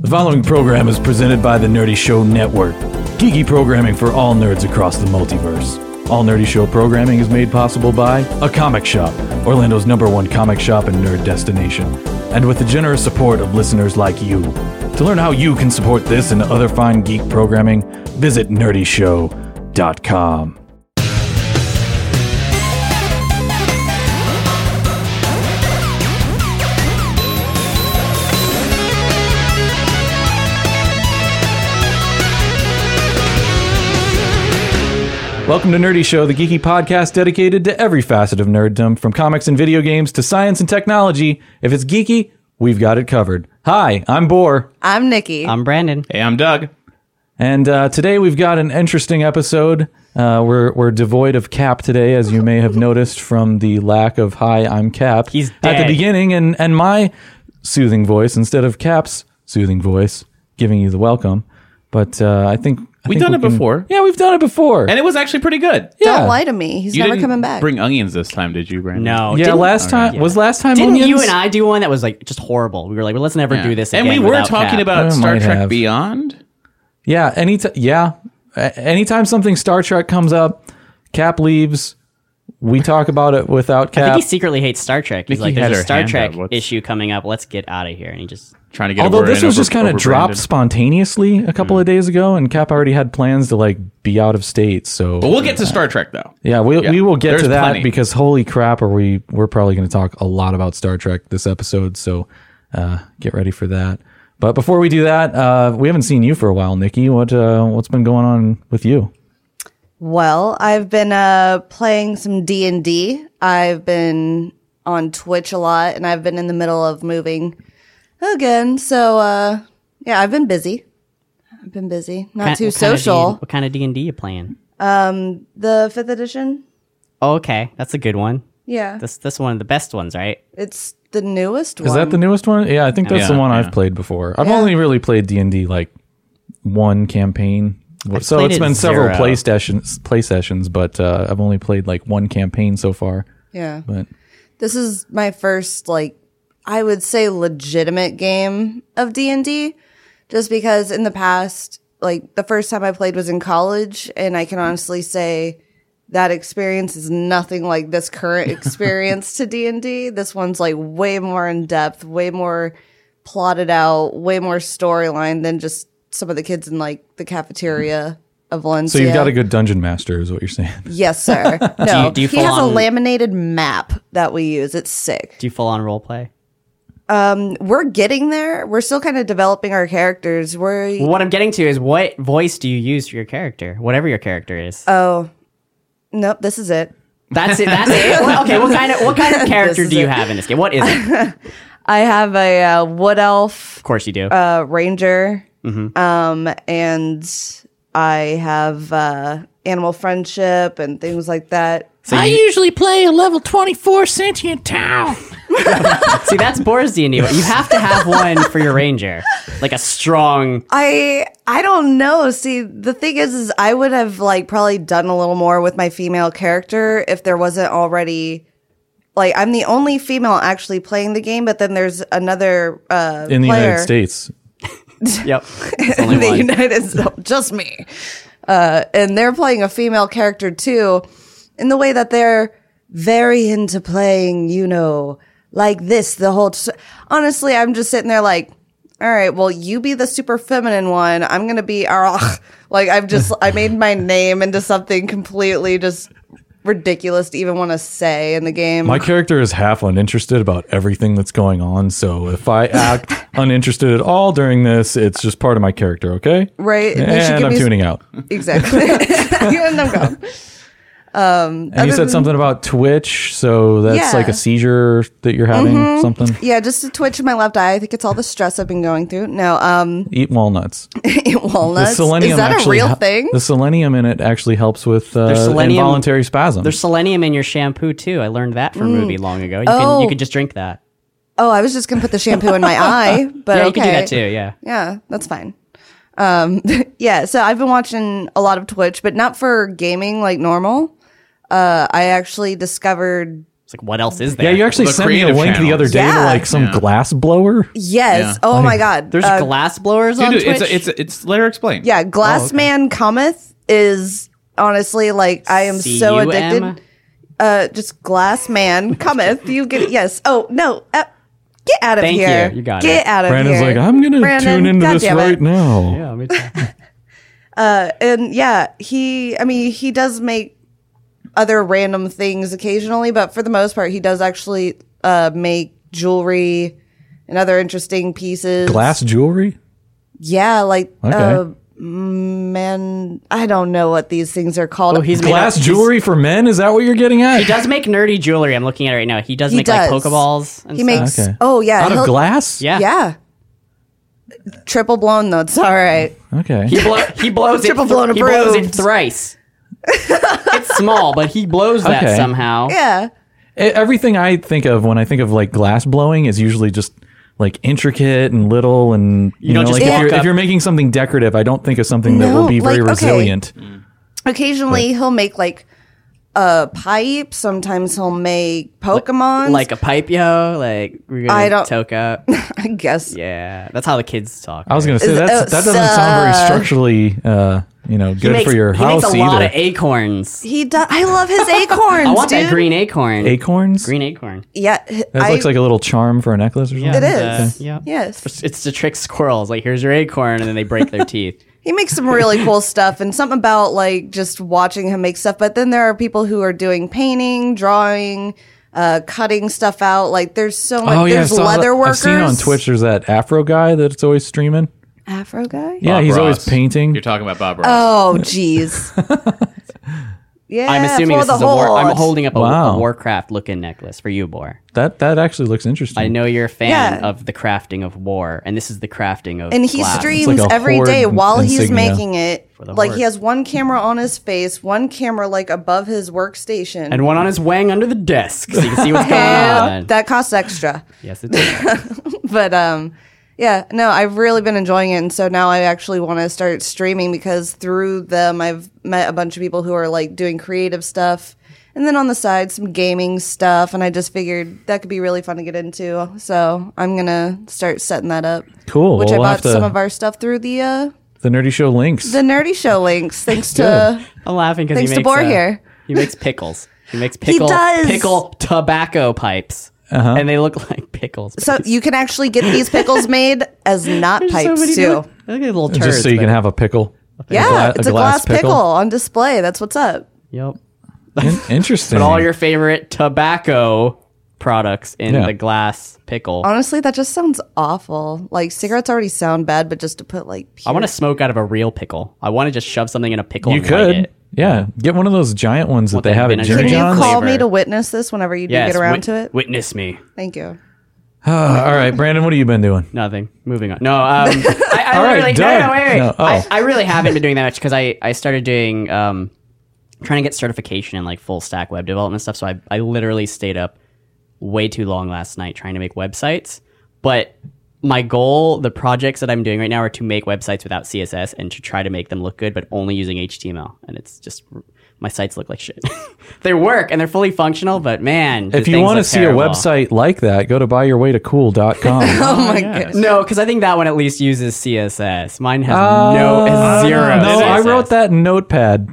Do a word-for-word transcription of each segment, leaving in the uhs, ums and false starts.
The following program is presented by the Nerdy Show Network, geeky programming for all nerds across the multiverse. All Nerdy Show programming is made possible by A Comic Shop, Orlando's number one comic shop and nerd destination, and with the generous support of listeners like you. To learn how you can support this and other fine geek programming, visit nerdy show dot com. Welcome to Nerdy Show, the geeky podcast dedicated to every facet of nerddom, from comics and video games to science and technology. If it's geeky, we've got it covered. Hi, I'm Boar. I'm Nikki. I'm Brandon. Hey, I'm Doug. And uh, today we've got an interesting episode. Uh, we're we're devoid of Cap today, as you may have noticed from the lack of "Hi, I'm Cap" He's at dead. the beginning, and and my soothing voice instead of Cap's soothing voice, giving you the welcome. But uh, I think I We've think done we it can- before. Yeah, we've done it before. And it was actually pretty good. yeah. Don't lie to me. He's You never didn't coming back. bring onions this time, did you, Brandon? No. Yeah, didn't- last time yeah. was last time Didn't onions? you and I do one that was like just horrible? We were like, well, let's never Yeah. do this And again. we were without talking Cap. about I Star might Trek have. Beyond. Yeah, anytime. Yeah, A- anytime something Star Trek comes up, Cap leaves. We talk about it without I Cap. think he secretly hates Star Trek. He's Nikki like, has there's a her Star hand Trek up. What's- issue coming up. Let's get out of here. And he just Trying to get a Although word this in was over- just kind of over dropped Brandon. spontaneously a couple of days ago, and Cap already had plans to like be out of state. So But we'll get to Star Trek, though. yeah, we Yeah, we will get there's to that plenty. because holy crap, are we we're probably going to talk a lot about Star Trek this episode. So uh, get ready for that. But before we do that, uh, we haven't seen you for a while, Nikki. What uh, what's been going on with you? Well, I've been uh, playing some D and D. I've been on Twitch a lot, and I've been in the middle of moving again. So, uh, yeah, I've been busy. I've been busy. Not Kind- too what kind of social. D- what kind of D and D you playing? The fifth edition. Oh, okay, that's a good one. Yeah, This this one of the best ones, right? it's the newest one. Is that the newest one? Yeah, I think that's Yeah, the one yeah. I've played before. I've Yeah. only really played D and D like one campaign. So played it's it been several zero. play sessions, play sessions, but uh, I've only played like one campaign so far. Yeah. But This is my first, like, I would say legitimate game of D and D, just because in the past, like, the first time I played was in college, and I can honestly say that experience is nothing like this current experience to D and D. This one's, like, way more in depth, way more plotted out, way more storyline than just some of the kids in, like, the cafeteria of Valencia. so you've got a good dungeon master, is what you're saying? Yes, sir. No, you- do you he full has a on- laminated map that we use. It's sick. Do you full on role play? We're getting there. We're still kind of developing our characters. We're Well, what I'm getting to is what voice do you use for your character, whatever your character is. oh, nope. This is it. that's it. That's it. Well, okay, what kind of what kind of character is do you it. have in this game? What is it? Of I have a uh, wood elf, course you do. uh, ranger, Mm-hmm. um, and I have uh, animal friendship and things like that. I usually play a level twenty-four sentient Tau. See, that's Boar's D and D. You have to have one for your ranger, like a strong. I I don't know. See, the thing is, is I would have like probably done a little more with my female character if there wasn't already. Like, I'm the only female actually playing the game, but then there's another uh, In the player. United States. Yep, it's only in the one. United States, just me. Uh, and they're playing a female character too, in the way that they're very into playing, you know, like this the whole. T- Honestly, I'm just sitting there like, all right, well, you be the super feminine one. I'm gonna be Arach. Like, I've just I made my name into something completely just ridiculous to even want to say in the game. My character is half uninterested about everything that's going on, so if I act uninterested at all during this, it's just part of my character, okay? Right? And they should And give I'm me- tuning out. Exactly. And I'm gone. And you Other said than- something about Twitch, so that's Yeah. like a seizure that you're having, something? Yeah, just a twitch in my left eye. I think it's all the stress I've been going through. No, um, Eat walnuts. eat walnuts. selenium Is that a actually real hel- thing? The selenium in it actually helps with uh, There's selenium- involuntary spasms. There's selenium in your shampoo too. I learned that from a movie long ago. You Oh. can you can just drink that. Oh, I was just gonna put the shampoo in my eye, but Yeah, you okay. can do that too. Yeah. Yeah, that's fine. Um, yeah, so I've been watching a lot of Twitch, but not for gaming like normal. Uh, I actually discovered It's like, what else is there? Yeah, you actually The sent me a creative link the channels. other day to Yeah. like some Yeah. glass blower. Yes. Yeah. Oh my god. There's Uh, glass blowers on Dude, Twitch. it's it's it's let her explain. Yeah, Glass Man Cometh is honestly like I am C so U M? addicted. Uh, just Glass Man Cometh. You get yes. Oh no. Uh, get out of Thank here. you. You got get it. out of Brandon's here. like, I'm gonna Brandon, tune into God this damn it. right now. Yeah, me too. And yeah, he. I mean, he does make other random things occasionally, but for the most part, he does actually uh, make jewelry and other interesting pieces. Glass jewelry. Yeah, like Okay. uh, man, I don't know what these things are called. Oh, he's made Glass up- jewelry for men. Is that what you're getting at? He does make nerdy jewelry. I'm looking at it right now. He does He make does. like Pokeballs and He stuff. makes. Okay. Oh yeah, Out of he'll- glass. Yeah. Yeah. Triple blown though. It's all right. Okay. He, blow, he blows it. Triple thr- blown he blows it approved. thrice. It's small, but he blows that Okay. somehow. Yeah. E- Everything I think of when I think of like glass blowing is usually just like intricate and little, and you, don't know, just like if walk you're, up- if you're making something decorative, I don't think of something that No, will be very like, okay. resilient. Occasionally he'll make like a pipe. Sometimes he'll make Pokemon. Like a pipe, yo. Like we're gonna I don't- toke up. I guess. Yeah, that's how the kids talk. I was gonna say Is- that's, uh, that doesn't sound very uh, structurally, uh, you know, He good makes, for your he house makes a either. lot of acorns. He does. I love his acorns. I want dude. that green acorn. Acorns. Green acorn. Yeah. That I, looks like a little charm for a necklace or something. It Uh, is. yeah. Yes. It's to trick squirrels. Like, here's your acorn, and then they break their teeth. He makes some really cool stuff, and something about like just watching him make stuff. But then there are people who are doing painting, drawing, uh, cutting stuff out. Like there's so much. Oh yeah, I there's saw leather that. I've workers. seen on Twitch. There's that Afro guy that's always streaming. Afro guy. Yeah, Bob he's always Ross. painting. You're talking about Bob Ross. Oh jeez. Yeah. I'm assuming for this is the a war. I'm horde. holding up a, Wow. a Warcraft looking necklace for you, Boar. That that actually looks interesting. I know you're a fan Yeah. of the crafting of war, and this is the crafting of And he glass. streams like a every horde day while he's insignia. making it. the Like horde. he has one camera on his face, one camera like above his workstation. and one on his wang under the desk, so you can see what's going Yeah, on. that costs extra. Yes, it does. But um yeah, no, I've really been enjoying it, and so now I actually want to start streaming because through them I've met a bunch of people who are like doing creative stuff, and then on the side some gaming stuff, and I just figured that could be really fun to get into. So I'm gonna start setting that up. Cool. Which Well, I we'll bought have to- some of our stuff through the uh The Nerdy Show links. the Nerdy Show links, thanks to I'm laughing because he Thanks makes to Boar uh, here. He makes pickles. He makes pickle does. pickle tobacco pipes, Uh-huh. and they look like pickles. so you can actually get these pickles made as not There's so pipes many too. little- Look at little turds. Just so you but- can have a pickle. Yeah, gla- it's a glass, pickle. on display. That's what's up. Yep. In- interesting. Put all your favorite tobacco products in Yeah. the glass pickle. Honestly, that just sounds awful. Like cigarettes already sound bad, but just to put like I want to smoke out of a real pickle. I want to just shove something in a pickle You and light could. it. Yeah. Get one of those giant ones that Want they that have at vinegar. Jimmy Can you John's. call flavor. me to witness this whenever you do Yes, get around wit- to it? Witness me. Thank you. all right, Brandon, what have you been doing? Nothing. Moving on. No, um, I, I All right, literally, no, done. no, no, wait, wait. No, oh. I, I really haven't been doing that much because I, I started doing, um, trying to get certification in like full stack web development stuff. So I, I literally stayed up way too long last night trying to make websites. But my goal, the projects that I'm doing right now are to make websites without C S S and to try to make them look good, but only using H T M L. And it's just, my sites look like shit. They work and they're fully functional, but man, the If you things want to look see terrible. a website like that, go to buy your way to cool dot com. Oh my god. No, because I think that one at least uses C S S. Mine has no has zero. Uh, No, C S S. I wrote that in Notepad.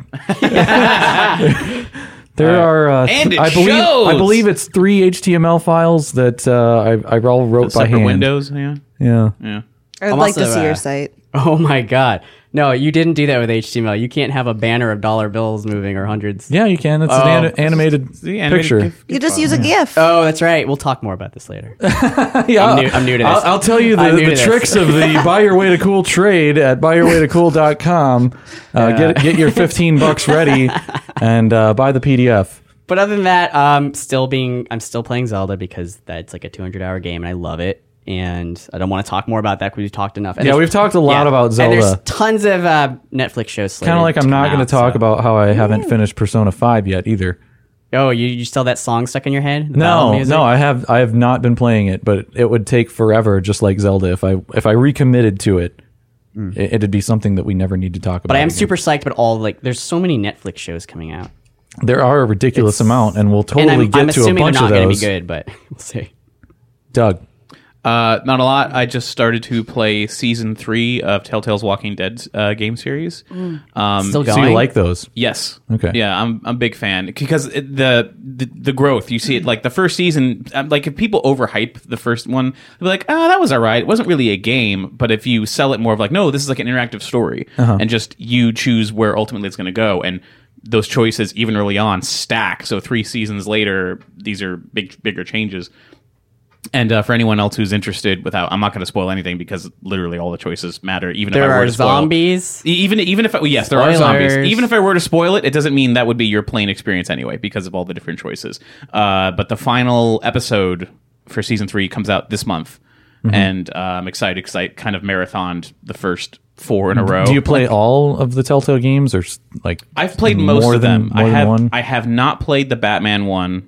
There are, uh, And it I believe, shows. I believe it's three H T M L files that uh, I, I all wrote by Separate hand. windows. Yeah. Yeah. Yeah. I'd I'm like to also, see uh, your site. Oh my god! No, you didn't do that with H T M L. You can't have a banner of dollar bills moving or hundreds. Yeah, you can. It's Oh. an ani- animated The animated picture. GIF- You just use a GIF. Oh, that's right. We'll talk more about this later. Yeah, I'm new- I'm new to this. I'll, I'll tell you the, I'm new the to this. tricks of the buy your way to cool trade at buy your way to cool dot com. Uh, Get get your fifteen bucks ready and uh, buy the P D F. But other than that, um, still being, I'm still playing Zelda because that's like a two hundred hour game and I love it. And I don't want to talk more about that because we've talked enough. And Yeah, there's- we've talked a lot about And there's Zelda. tons of uh, Netflix shows. Kind of like I'm not going to talk about how I haven't finished Persona five yet either. Oh, you, you still have that song stuck in your head? The battle No, music? no, I have I have not been playing it, but it would take forever, just like Zelda. If I if I recommitted to it, it it'd be something that we never need to talk about. But I am again. super psyched. But all like, there's so many Netflix shows coming out. There are a ridiculous amount, and we'll And totally I'm, get I'm to a assuming they're bunch not of going to be those. good, but we'll see. Doug, Uh, not a lot. I just started to play season three of Telltale's Walking Dead uh, game series. Um, Still so going? you like those? Yes. Okay. Yeah, I'm I'm a big fan because it, the, the the growth you see it like the first season. um, Like if people overhype the first one, they'll be like, "Oh, that was alright. It wasn't really a game." But if you sell it more of like, "No, this is like an interactive story," and just you choose where ultimately it's going to go, and those choices even early on stack. So three seasons later, these are big bigger changes. And uh, for anyone else who's interested, without I'm not going to spoil anything because literally all the choices matter. Even if There I were are to spoil, zombies. E- Even even if yes, there are zombies. Spoilers. Even if I were to spoil it, it doesn't mean that would be your plain experience anyway because of all the different choices. Uh, but the final episode for season three comes out this month, and uh, I'm excited because I kind of marathoned the first four in a row. Do you play all of the Telltale games, or s- like I've played most more of than- them. more I than have one? I have not played the Batman one.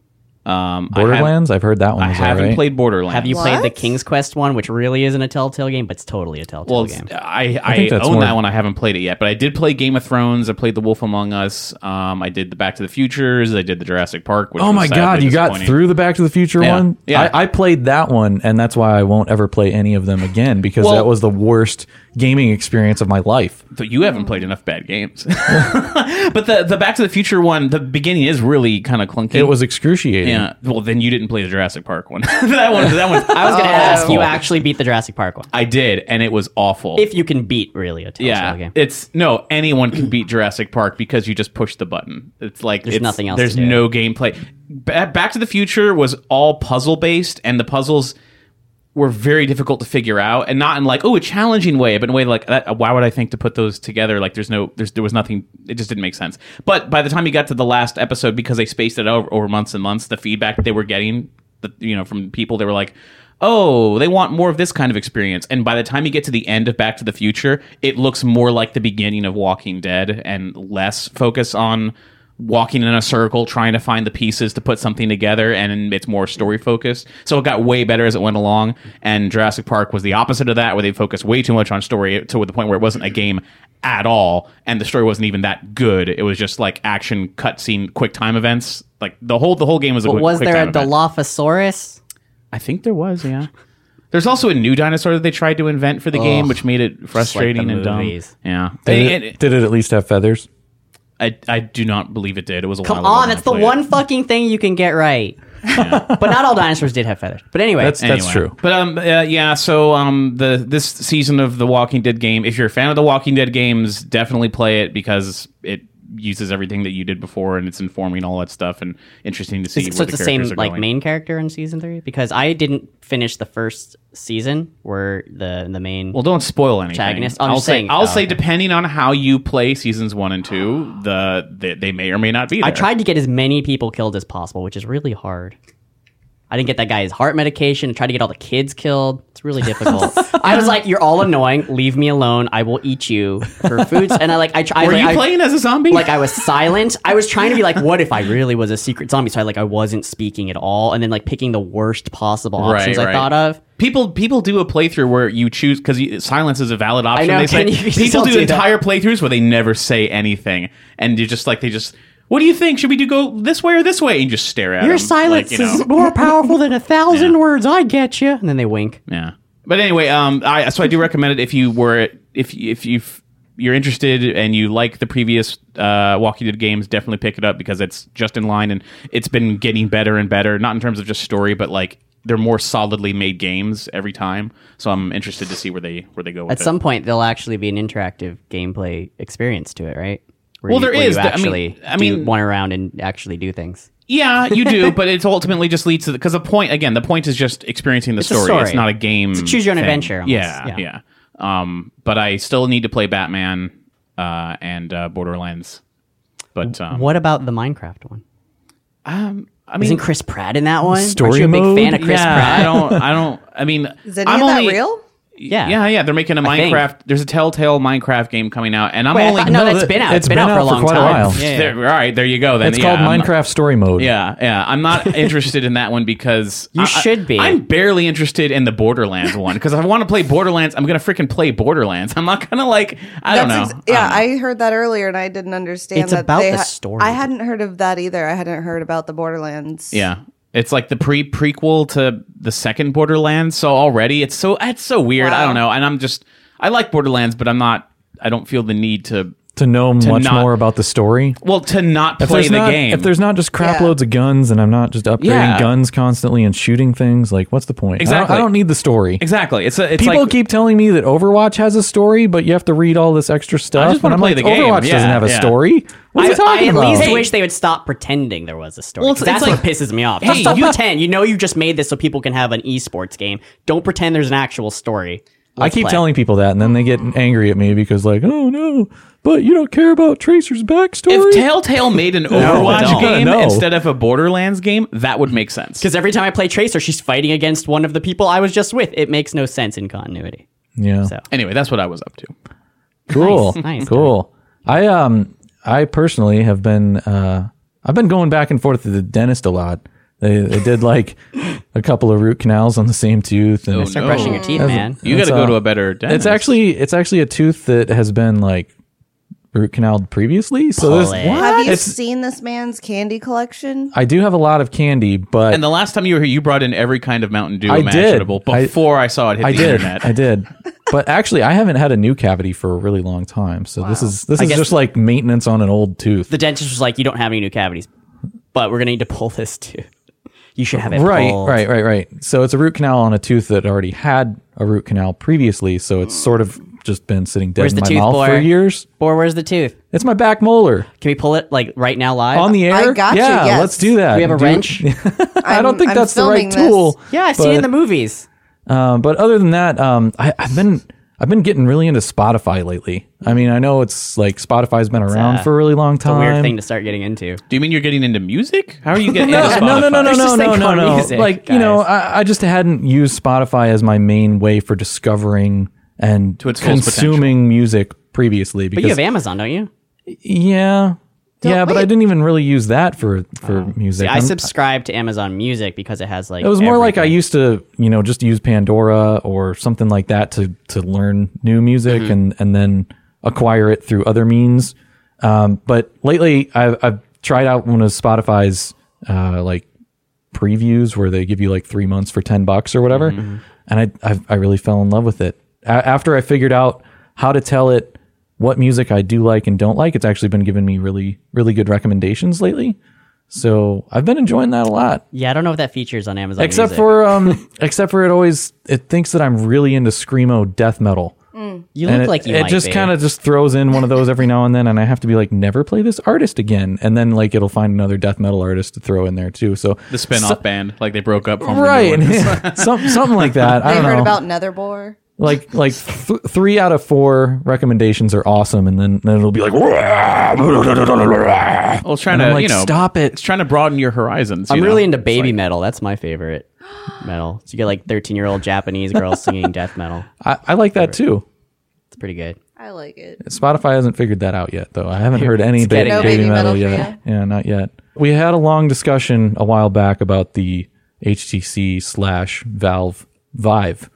Um, I have- Borderlands? I've heard that one. I, Was haven't alright. played Borderlands. Have you played the What? King's Quest one, which really isn't a Telltale game, but it's totally a Telltale Well, game? I, I, think that's own more- that one. I haven't played it yet, but I did play Game of Thrones. I played The Wolf Among Us. Um, I did the Back to the Futures. I did the Jurassic Park. Which Oh was my sadly god, you got disappointing. through the Back to the Future Yeah. one? Yeah. I, I played that one, and that's why I won't ever play any of them again, because Well- that was the worst gaming experience of my life. But you haven't played enough bad games. But the the Back to the Future one, the beginning is really kind of clunky. It was excruciating. Yeah. Well, then you didn't play the Jurassic Park one. that one. That one. I was going to ask, you Oh. actually beat the Jurassic Park one. I did, and it was awful. If you can beat, really, a Telltale yeah, game. it's no anyone can beat Jurassic Park because you just push the button. It's like There's it's, nothing else There's to do. no gameplay. Ba- Back to the Future was all puzzle based, and the puzzles were very difficult to figure out, and not in like oh a challenging way, but in a way like that, why would I think to put those together? Like there's no there's there was nothing. It just didn't make sense. But by the time you got to the last episode, because they spaced it out over, over months and months, the feedback they were getting, the, you know, from people, they were like, oh, they want more of this kind of experience. And by the time you get to the end of Back to the Future, it looks more like the beginning of Walking Dead and less focus on walking in a circle trying to find the pieces to put something together, and it's more story focused. So it got way better as it went along, and Jurassic Park was the opposite of that, where they focused way too much on story to the point where it wasn't a game at all, and the story wasn't even that good. It was just like action cutscene quick time events. Like the whole the whole game was a But quick, was quick there a time event. Dilophosaurus? I think there was, yeah. There's also a new dinosaur that they tried to invent for the game, which made it frustrating the and dumb. movies. Yeah, Did, They- it, it- did it at least have feathers? I I do not believe it did. It was a Come while ago on, when I that's the played one it. fucking thing you can get right. But not all dinosaurs did have feathers. But anyway, That's that's Anyway. true. But um, uh, yeah. So um, the this season of the Walking Dead game, if you're a fan of the Walking Dead games, definitely play it because it uses everything that you did before, and it's informing all that stuff and interesting to see. Is it- where so it's the, same characters are like going. main character in season three? Because I didn't finish the first season where the the main. Well, don't spoil anything. Protagonist? I'm I'll just say, saying- I'll oh, say, okay. depending on how you play seasons one and two, the they, they may or may not be there. I tried to get as many people killed as possible, which is really hard. I didn't get that guy's heart medication. I tried to get all the kids killed. It's really difficult. I was like, "You're all annoying. Leave me alone. I will eat you for foods." And I like, I tried. Were like, you I, playing as a zombie? Like I was silent. I was trying to be like, what if I really was a secret zombie? So I like I wasn't speaking at all, and then like picking the worst possible options Right, I right. thought of. People people do a playthrough where you choose because silence is a valid option. know, They say can you people still do, do that? entire playthroughs where they never say anything, and you just like they just. What do you think? Should we do go this way or this way? And you just stare at Your them, silence like, you know. is more powerful than a thousand Yeah. words. I get you. And then they wink. Yeah. But anyway, um, I so I do recommend it if you were if if you you're interested and you like the previous uh, Walking Dead games, definitely pick it up because it's just in line and it's been getting better and better. Not in terms of just story, but like they're more solidly made games every time. So I'm interested to see where they where they go with At it. some point, there'll actually be an interactive gameplay experience to it, right? Where Well, you, there where is. You The- I mean- actually I do mean- one around and actually do things. Yeah, you do, but it ultimately just leads to because the, the point again. The point is just experiencing the It's a story. story. It's not a game. It's a choose your own thing. adventure almost. Yeah, Yeah. yeah. Um, but I still need to play Batman uh, and uh, Borderlands. But um, What about the Minecraft one? um, I mean, Isn't Chris Pratt in that one? Story Aren't you a big mode? fan of Chris yeah, Pratt? I don't. I don't. I mean, Is any I'm of that only, real? Yeah. yeah, yeah. They're making a I think. Minecraft. There's a Telltale Minecraft game coming out, and I'm Wait, I only thought- no, No, that's that- been out. it's It's been, been out for a out for long quite a time. while. Yeah, There- yeah. all right, there you go. Then It's yeah, called I'm not- Minecraft Story Mode. Yeah, yeah. I'm not interested in that one because You I- should be. I'm barely interested in the Borderlands one because if I want to play Borderlands, I'm gonna freaking play Borderlands. I'm not gonna like. I don't know. That's ex- yeah, Um, I heard that earlier and I didn't understand It's that about they the ha- story. I hadn't heard of that either. I hadn't heard about the Borderlands. Yeah. It's like the pre prequel to the second Borderlands. So already it's so it's so weird. I Wow. don't know. And I'm just I like Borderlands, but I'm not I don't feel the need to To know much not- more about the story. well to not If play there's the not, game. if there's not just crap Yeah. loads of guns and I'm not just upgrading Yeah. guns constantly and shooting things, like what's the point? I don't- Exactly. I don't, need the story. exactly. It's a it's People like keep telling me that Overwatch has a story, but you have to read all this extra stuff. just wanna and I'm play like, the game. Overwatch doesn't Yeah, have a yeah. story. What are I, you talking I at about? least Hey. wish they would stop pretending there was a story. Well, it's- 'Cause that's it's what pisses me off. hey, Just don't you- pretend. You know you just made this so people can have an esports game. Don't pretend there's an actual story. I Let's keep play. telling people that, and then they get angry at me because, like, oh no, but you don't care about Tracer's backstory. if Telltale made an Overwatch don't. game No. instead of a Borderlands game, that would make sense. Because every time I play Tracer, she's fighting against one of the people I was just with. It makes no sense in continuity. yeah, So Anyway, that's what I was up to. cool, Nice, nice, cool. I um, I personally have been uh, I've been going back and forth to the dentist a lot. They, they did like a couple of root canals on the same tooth, and Oh, start no. brushing your teeth, man. You got It's, to go uh, to a better dentist. it's actually it's actually a tooth that has been like root canaled previously. So Pull this it. Have you It's- seen this man's candy collection? I do have a lot of candy, but And the last time you were here, you brought in every kind of Mountain Dew I did. imaginable I- before I, saw it hit I the did. internet. I did. But actually, I haven't had a new cavity for a really long time. So this is this I is guess- just like maintenance on an old tooth. The dentist was like, "You don't have any new cavities, but we're gonna need to pull this too. You should have it Right, pulled." right, right, right. So it's a root canal on a tooth that already had a root canal previously. So it's sort of just been sitting dead Where's in the my tooth, mouth boy? for years. Or where's the tooth? It's my back molar Can we pull it like right now live on the air. I got you, yeah, yes. let's do that. Do we have a Do- wrench? I don't I'm- think I'm that's the right filming this. tool. Yeah, I see it in the but- movies. Um, but other than that, um, I, I've been I've been getting really into Spotify lately. I mean, I know it's like Spotify's been around uh, for a really long It's a time. weird thing to start getting into. Do you mean you're getting into music? How are you getting no, into Spotify? no, no, no, no, There's no, this no, thing no, called no. music, Like you know, guys. I, I just hadn't used Spotify as my main way for discovering and To its full consuming music previously. But Because you have Amazon, don't you? yeah, yeah, but I wait. didn't even really use that for for music. See, I I'm- subscribe to Amazon Music because it has like. It was more like I everything. used to, you know, just use Pandora or something like that to to learn new music Mm-hmm. and and then acquire it through other means. Um, but lately, I've I've tried out one of Spotify's uh, like previews where they give you like three months for ten bucks or whatever, Mm-hmm. and I I've, I really fell in love with it. A- after I figured out how to tell it what music I do like and don't like, it's actually been giving me really really good recommendations lately. So I've been enjoying that a lot. Yeah, I don't know if that features on Amazon. Except Music. for um, except for it always it thinks that I'm really into screamo death metal, you and look it, like you it might just be. kind of just throws in one of those every now and then, and I have to be like, never play this artist again, and then like it'll find another death metal artist to throw in there too. So The spin-off band, like they broke up from right, the new ones. yeah, some, something like that. I They don't heard know. about Netherbor. like like th- three out of four recommendations are awesome, and then, then it'll be like, Well, it's trying and to, I'm like, you know, stop it. it's trying to broaden your horizons. I'm you know? really into It's baby like- metal. That's my favorite metal. So you get like thirteen year old Japanese girls singing death metal. I, I like that too. It's pretty good. I like it. Spotify hasn't figured that out yet, though. I haven't heard any It's ba- getting No baby, baby metal, metal for yet. Yeah, not yet. We had a long discussion a while back about the H T C slash Valve Vive.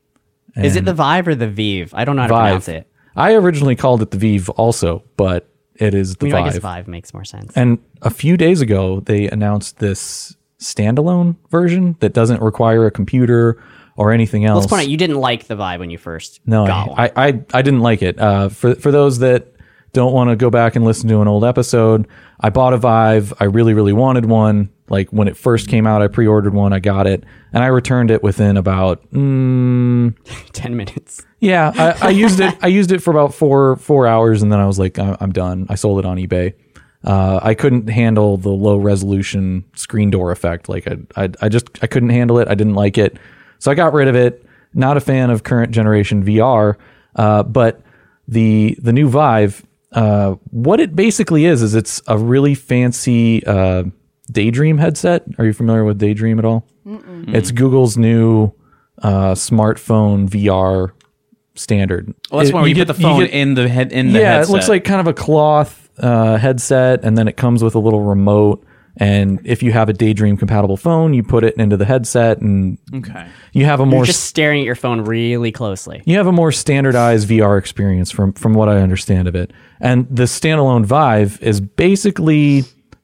Is it And the Vive or the Vive? I don't know how to Vive? pronounce it. I originally called it the Vive also, but it is the I, mean, I Vive. guess Vive makes more sense. And a few days ago, they announced this standalone version that doesn't require a computer or anything else. Let's point out you didn't like the Vive when you first No, got one. I, I, I, I didn't like it. Uh, for for those that don't want to go back and listen to an old episode, I bought a Vive. I really, really wanted one. Like when it first came out, I pre-ordered one. I got it, and I returned it within about mm, Ten minutes. yeah. I, I used it. I used it for about four four hours, and then I was like, I- I'm done. I sold it on eBay. Uh, I couldn't handle the low resolution screen door effect. Like I, I, I just I couldn't handle it. I didn't like it, so I got rid of it. Not a fan of current generation V R, uh, but the the new Vive, uh, what it basically is is it's a really fancy uh, Daydream headset. Are you familiar with Daydream at all? Mm-mm. It's Google's new uh, smartphone V R standard. Well, that's It- why you, get- put the phone get- in the head in the yeah, headset. it looks like kind of a cloth uh, headset, and then it comes with a little remote. And if you have a Daydream compatible phone, you put it into the headset, and okay. you have a more You're just staring at your phone really closely. you have a more standardized V R experience from from what I understand of it. And the standalone Vive is basically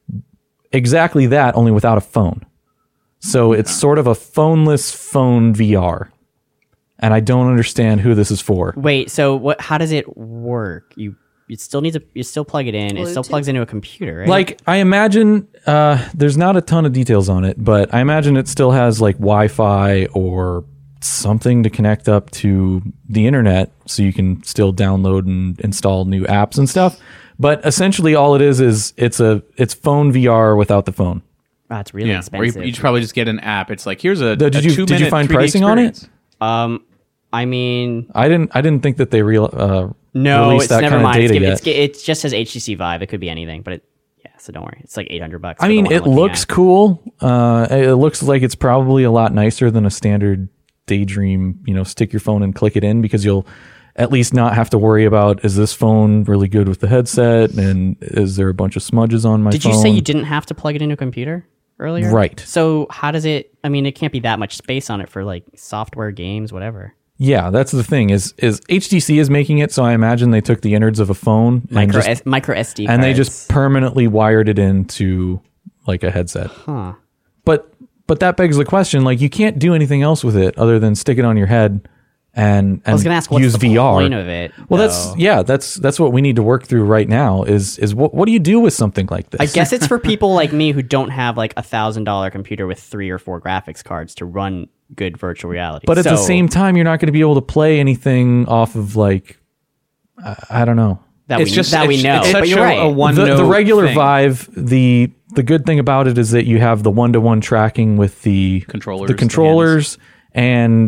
exactly that, only without a phone. So it's sort of a phoneless phone V R. And I don't understand who this is for. Wait, so what? How does it work? You you still need to you still plug it in. It still Bluetooth? plugs into a computer, right? Like, I imagine, uh, there's not a ton of details on it, but I imagine it still has like Wi-Fi or something to connect up to the internet so you can still download and install new apps and stuff. But essentially all it is is it's a it's phone V R without the phone. Ah, it's really Yeah, or expensive. you, you should probably just get an app. It's like here's a, Did a you- two did you minute find three D pricing on it? experience. um, I mean, I didn't I didn't think that they real uh no, released it's that never kind of mind. It's, data give- yet. it's, it just says H T C Vive. It could be anything, but it yeah. So don't worry. It's like eight hundred bucks. I for the mean, one I'm it looking looks at. cool. Uh, it looks like it's probably a lot nicer than a standard Daydream, you know, stick your phone and click it in, because you'll at least not have to worry about, is this phone really good with the headset, and is there a bunch of smudges on my Did phone? you say you didn't have to plug it into a computer earlier? Right. So how does it? I mean, it can't be that much space on it for like software, games, whatever. Yeah, that's the thing. Is is H T C is making it, so I imagine they took the innards of a phone and Micro just, S, micro S D and they cards. just permanently wired it into like a headset. Huh. But but that begs the question, like, you can't do anything else with it other than stick it on your head and and I was gonna ask what's use the V R. point of it. Well, though? that's yeah, that's that's what we need to work through right now. Is is what what do you do with something like this? I guess it's for people like me who don't have like a thousand dollar computer with three or four graphics cards to run good virtual reality. But at the So, same time, you're not going to be able to play anything off of like I, I don't know. that It's we just that we it's- know. it's But such you're a- right. a one the, the note regular thing. Vive, the the good thing about it is that you have the one to one tracking with the Controllers, the the controllers, and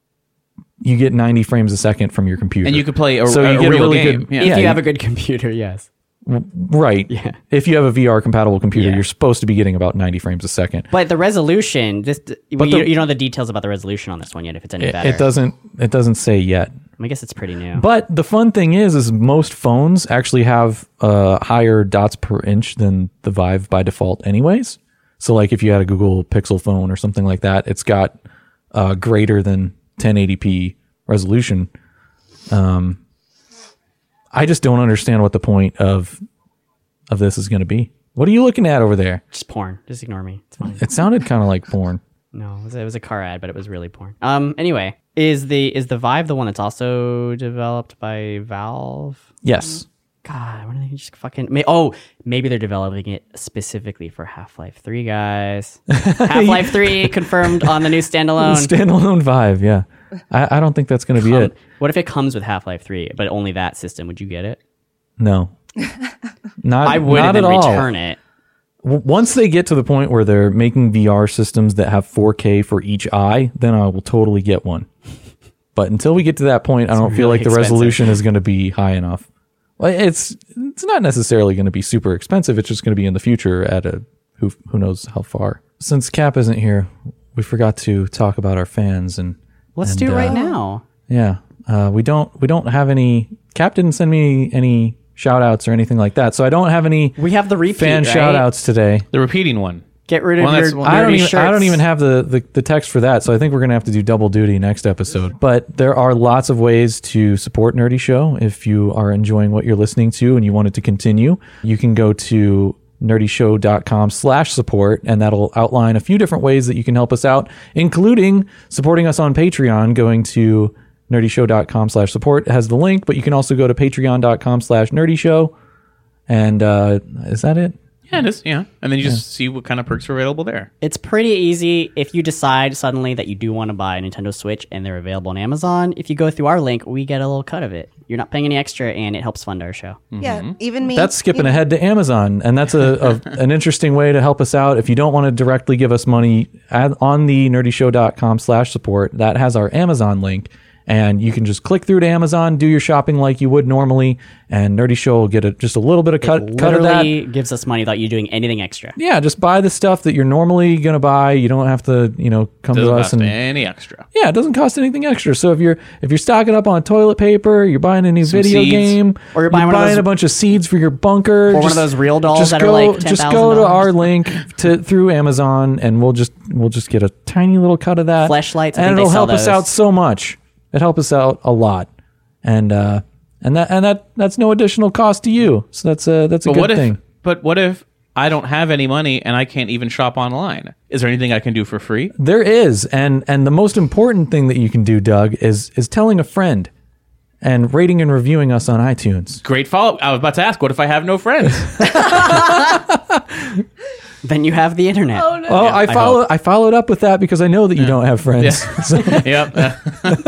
you get ninety frames a second from your computer, And you could play a, so a, you a get real a really game. good. yeah. if yeah, you have a good computer, yes. right. Yeah. If you have a V R compatible computer, Yeah. you're supposed to be getting about ninety frames a second. But the resolution, this But you, the- you don't know the details about the resolution on this one yet. If it's any It, better, it doesn't. It doesn't say yet. I guess it's pretty new. But the fun thing is, is most phones actually have uh, higher dots per inch than the Vive by default, anyways. So, like, if you had a Google Pixel phone or something like that, it's got uh, greater than ten eighty p resolution. Um, I just don't understand what the point of of this is going to be. What are you looking at over there? Just porn. Just ignore me. It's fine. It sounded kind of like porn. No, it was, it was a car ad, but it was really porn. Um. Anyway, is the is the Vive the one that's also developed by Valve? Yes. God, why don't they just fucking? May, oh, maybe they're developing it specifically for Half-Life three, guys. Half-Life three confirmed on the new standalone. Standalone Vive, yeah. I, I don't think that's going to be Um, it. what if it comes with Half-Life three, but only that system? Would you get it? No. Not, I would not and at all. return it. W- Once they get to the point where they're making V R systems that have four K for each eye, then I will totally get one. But until we get to that point, I don't feel really like the expensive. resolution is going to be high enough. Well, it's it's not necessarily going to be super expensive. It's just going to be in the future at a who who knows how far. Since Cap isn't here, we forgot to talk about our fans and Let's and, do it right uh, now. Yeah, uh, we don't we don't have any. Cap didn't send me any shout outs or anything like that, so I don't have any We have the repeat, fan right? shout outs today. The repeating one. Get rid of Well, that's your one- I don't nerdy even shirts. I don't even have the, the, the text for that, so I think we're gonna have to do double duty next episode. But there are lots of ways to support Nerdy Show. If you are enjoying what you're listening to and you want it to continue, you can go to nerdyshow.com slash support, and that'll outline a few different ways that you can help us out, including supporting us on Patreon. Going to nerdyshow.com slash support. It has the link, but you can also go to patreon.com slash nerdyshow. And uh, is that it? Yeah, it is. Yeah, and then you just see what kind of perks are available there. It's pretty easy if you decide suddenly that you do want to buy a Nintendo Switch and they're available on Amazon. If you go through our link, we get a little cut of it. You're not paying any extra, and it helps fund our show. Yeah, even me. That's skipping even- ahead to Amazon, and that's a, a an interesting way to help us out. If you don't want to directly give us money, add on the nerdyshow.com slash support, that has our Amazon link, and you can just click through to Amazon, do your shopping like you would normally, and Nerdy Show will get a, just a little bit of cut, cut of that. Literally gives us money without you doing anything extra. Yeah, just buy the stuff that you're normally going to buy. You don't have to, you know, come Doesn't to us cost and any extra. yeah, it doesn't cost anything extra. So if you're if you're stocking up on toilet paper, you're buying a new Some video seeds. game, Or you're buying one of those- a bunch of seeds for your bunker, Or one just- of those real dolls just that are go, like just ten thousand go to dollars. our link to through Amazon, and we'll just we'll just get a tiny little cut of that. Fleshlights, I and think they it'll sell help us those. out so much. It helps us out a lot, and uh, and that and that that's no additional cost to you. So that's a that's a But good what thing. if? But what if I don't have any money and I can't even shop online? Is there anything I can do for free? There is, and and the most important thing that you can do, Doug, is is telling a friend and rating and reviewing us on iTunes. Great follow. I was about to ask, what if I have no friends? Then you have the internet. Oh, no. Oh, I I follow I followed up with that because I know that you don't have friends. So- Yep.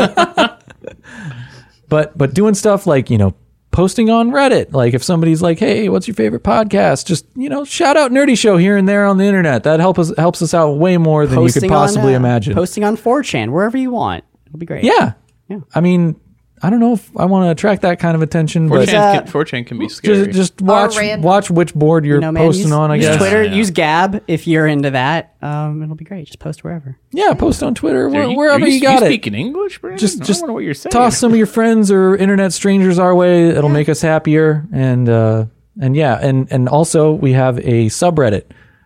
but but doing stuff like, you know, posting on Reddit, like if somebody's like, "Hey, what's your favorite podcast?" Just, you know, shout out Nerdy Show here and there on the internet. That help us helps us out way more than you could possibly on, uh, imagine. Posting on four chan, wherever you want. It'll be great. yeah. Yeah. I mean, I don't know if I want to attract that kind of attention, four but uh, chan can, four chan can be scary. just, just watch random. watch which board you're You know, man, posting use, on, I use guess. Twitter, Yeah. use Gab if you're into that. Um, it'll be great. Just post wherever. Yeah, post on Twitter, Are where, you- wherever are you, got you it. speaking English, Brandon? Just I just don't know what you're saying. toss some of your friends or internet strangers our way. It'll make us happier. And uh, and yeah, and and also we have a subreddit,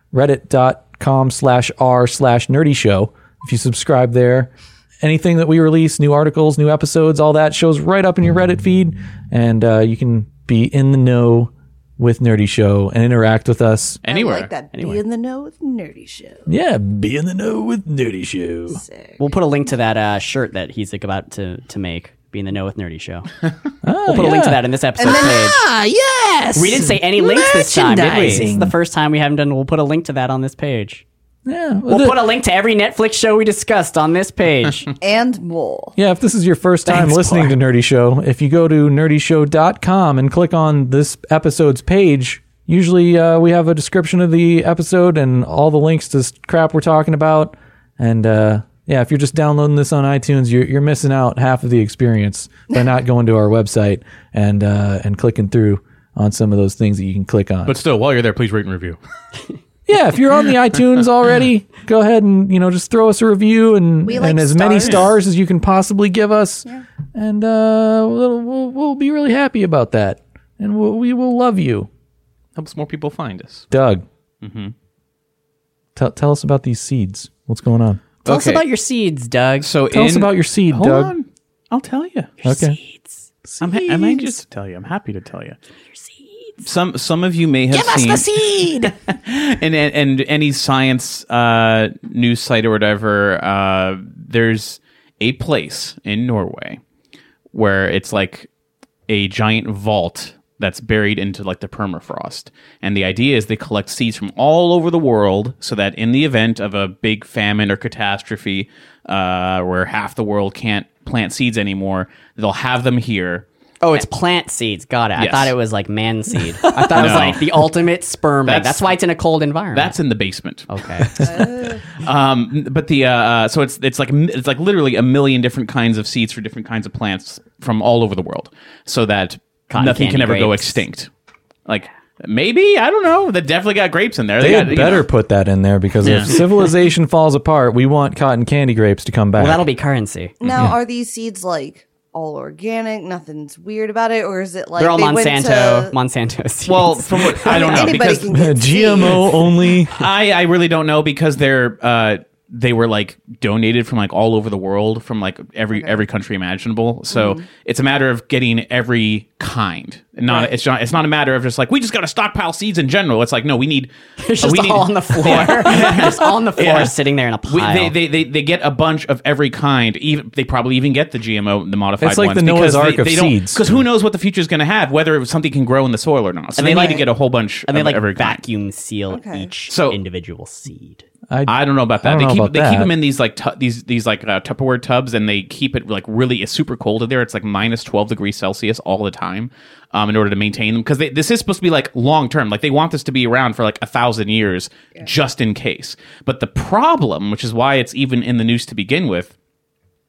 reddit.com slash r slash nerdy show. If you subscribe there, anything that we release, new articles, new episodes, all that shows right up in your Reddit feed, and uh, you can be in the know with Nerdy Show and interact with us. Anywhere. I like that. Anywhere. Be in the know with Nerdy Show. Yeah, be in the know with Nerdy Show. Sick. We'll put a link to that uh, shirt that he's like about to, to make. Be in the know with Nerdy Show. Oh, We'll put a link to that in this episode's page. Ah, yes. We didn't say any links this time, did we? This is Merchandising. the first time we haven't done. We'll put a link to that on this page. Yeah, We'll the- put a link to every Netflix show we discussed on this page. And more. Yeah, if this is your first time Thanks, listening Clark. to Nerdy Show, if you go to nerdy show dot com and click on this episode's page, usually uh, we have a description of the episode and all the links to s- crap we're talking about. And uh, yeah, if you're just downloading this on iTunes, you're, you're missing out half of the experience by not going to our website and uh, and clicking through on some of those things that you can click on. But still, while you're there, please rate and review. Yeah, if you're on the iTunes already, go ahead and, you know, just throw us a review and, We like and as many stars. stars as you can possibly give us. And uh, we'll, we'll, we'll be really happy about that. And we'll, we will love you. Helps more people find us. Doug, mm-hmm. tell, tell us about these seeds. What's going on? Tell us Okay. about your seeds, Doug. So Tell in, us about your seed, Hold Doug. on. I'll tell you. Okay. Seeds. I'm, ha- I'm anxious to tell you. I'm happy to tell you. Some some of you may have seen seed. and, and and any science uh, news site or whatever. Uh, there's a place in Norway where it's like a giant vault that's buried into like the permafrost, and the idea is they collect seeds from all over the world, so that in the event of a big famine or catastrophe, uh, where half the world can't plant seeds anymore, they'll have them here. Oh, it's plant seeds. Got it. I Yes. thought it was like man seed. I thought it was No. like the ultimate sperm egg. That's- That's why it's in a cold environment. That's in the basement. okay. Um, but the uh, so it's it's like it's like literally a million different kinds of seeds for different kinds of plants from all over the world, so that Cotton nothing can candy ever go grapes. extinct. Like maybe I don't know. They definitely got grapes in there. They got, had you better know. put that in there because Yeah. if civilization falls apart, we want cotton candy grapes to come back. Well, that'll be currency. Now, are these seeds like all organic? Nothing's weird about it, or is it like They're all they went Monsanto. to- Monsanto seeds. Well, from what I don't know Anybody because can get G M O seeds. only. I I really don't know because they're uh they were like donated from like all over the world from like every every country imaginable. So Mm-hmm. it's a matter of getting every kind. Not Right. it's not it's not a matter of just like we just got to stockpile seeds in general. It's like no, we need it's just we all need, on the floor. just on the floor, Yeah. sitting there in a We, pile. they, they, they, they get a bunch of every kind. Even they probably even get the G M O, the modified It's like ones. the Noah's because Ark they, of they don't- seeds. Because who knows what the future is going to have, whether something can grow in the soil or not. So And they, they need like- to get a whole bunch and they of like every kind. vacuum seal Okay. each So- individual seed. I don't know about I that. don't They know keep about they that. keep them in these like tu- these these like uh, Tupperware tubs, and they keep it like really it's super cold in there. It's like minus twelve degrees Celsius all the time, um, in order to maintain them because this is supposed to be like long term. Like they want this to be around for like a thousand years, just in case. But the problem, which is why it's even in the news to begin with,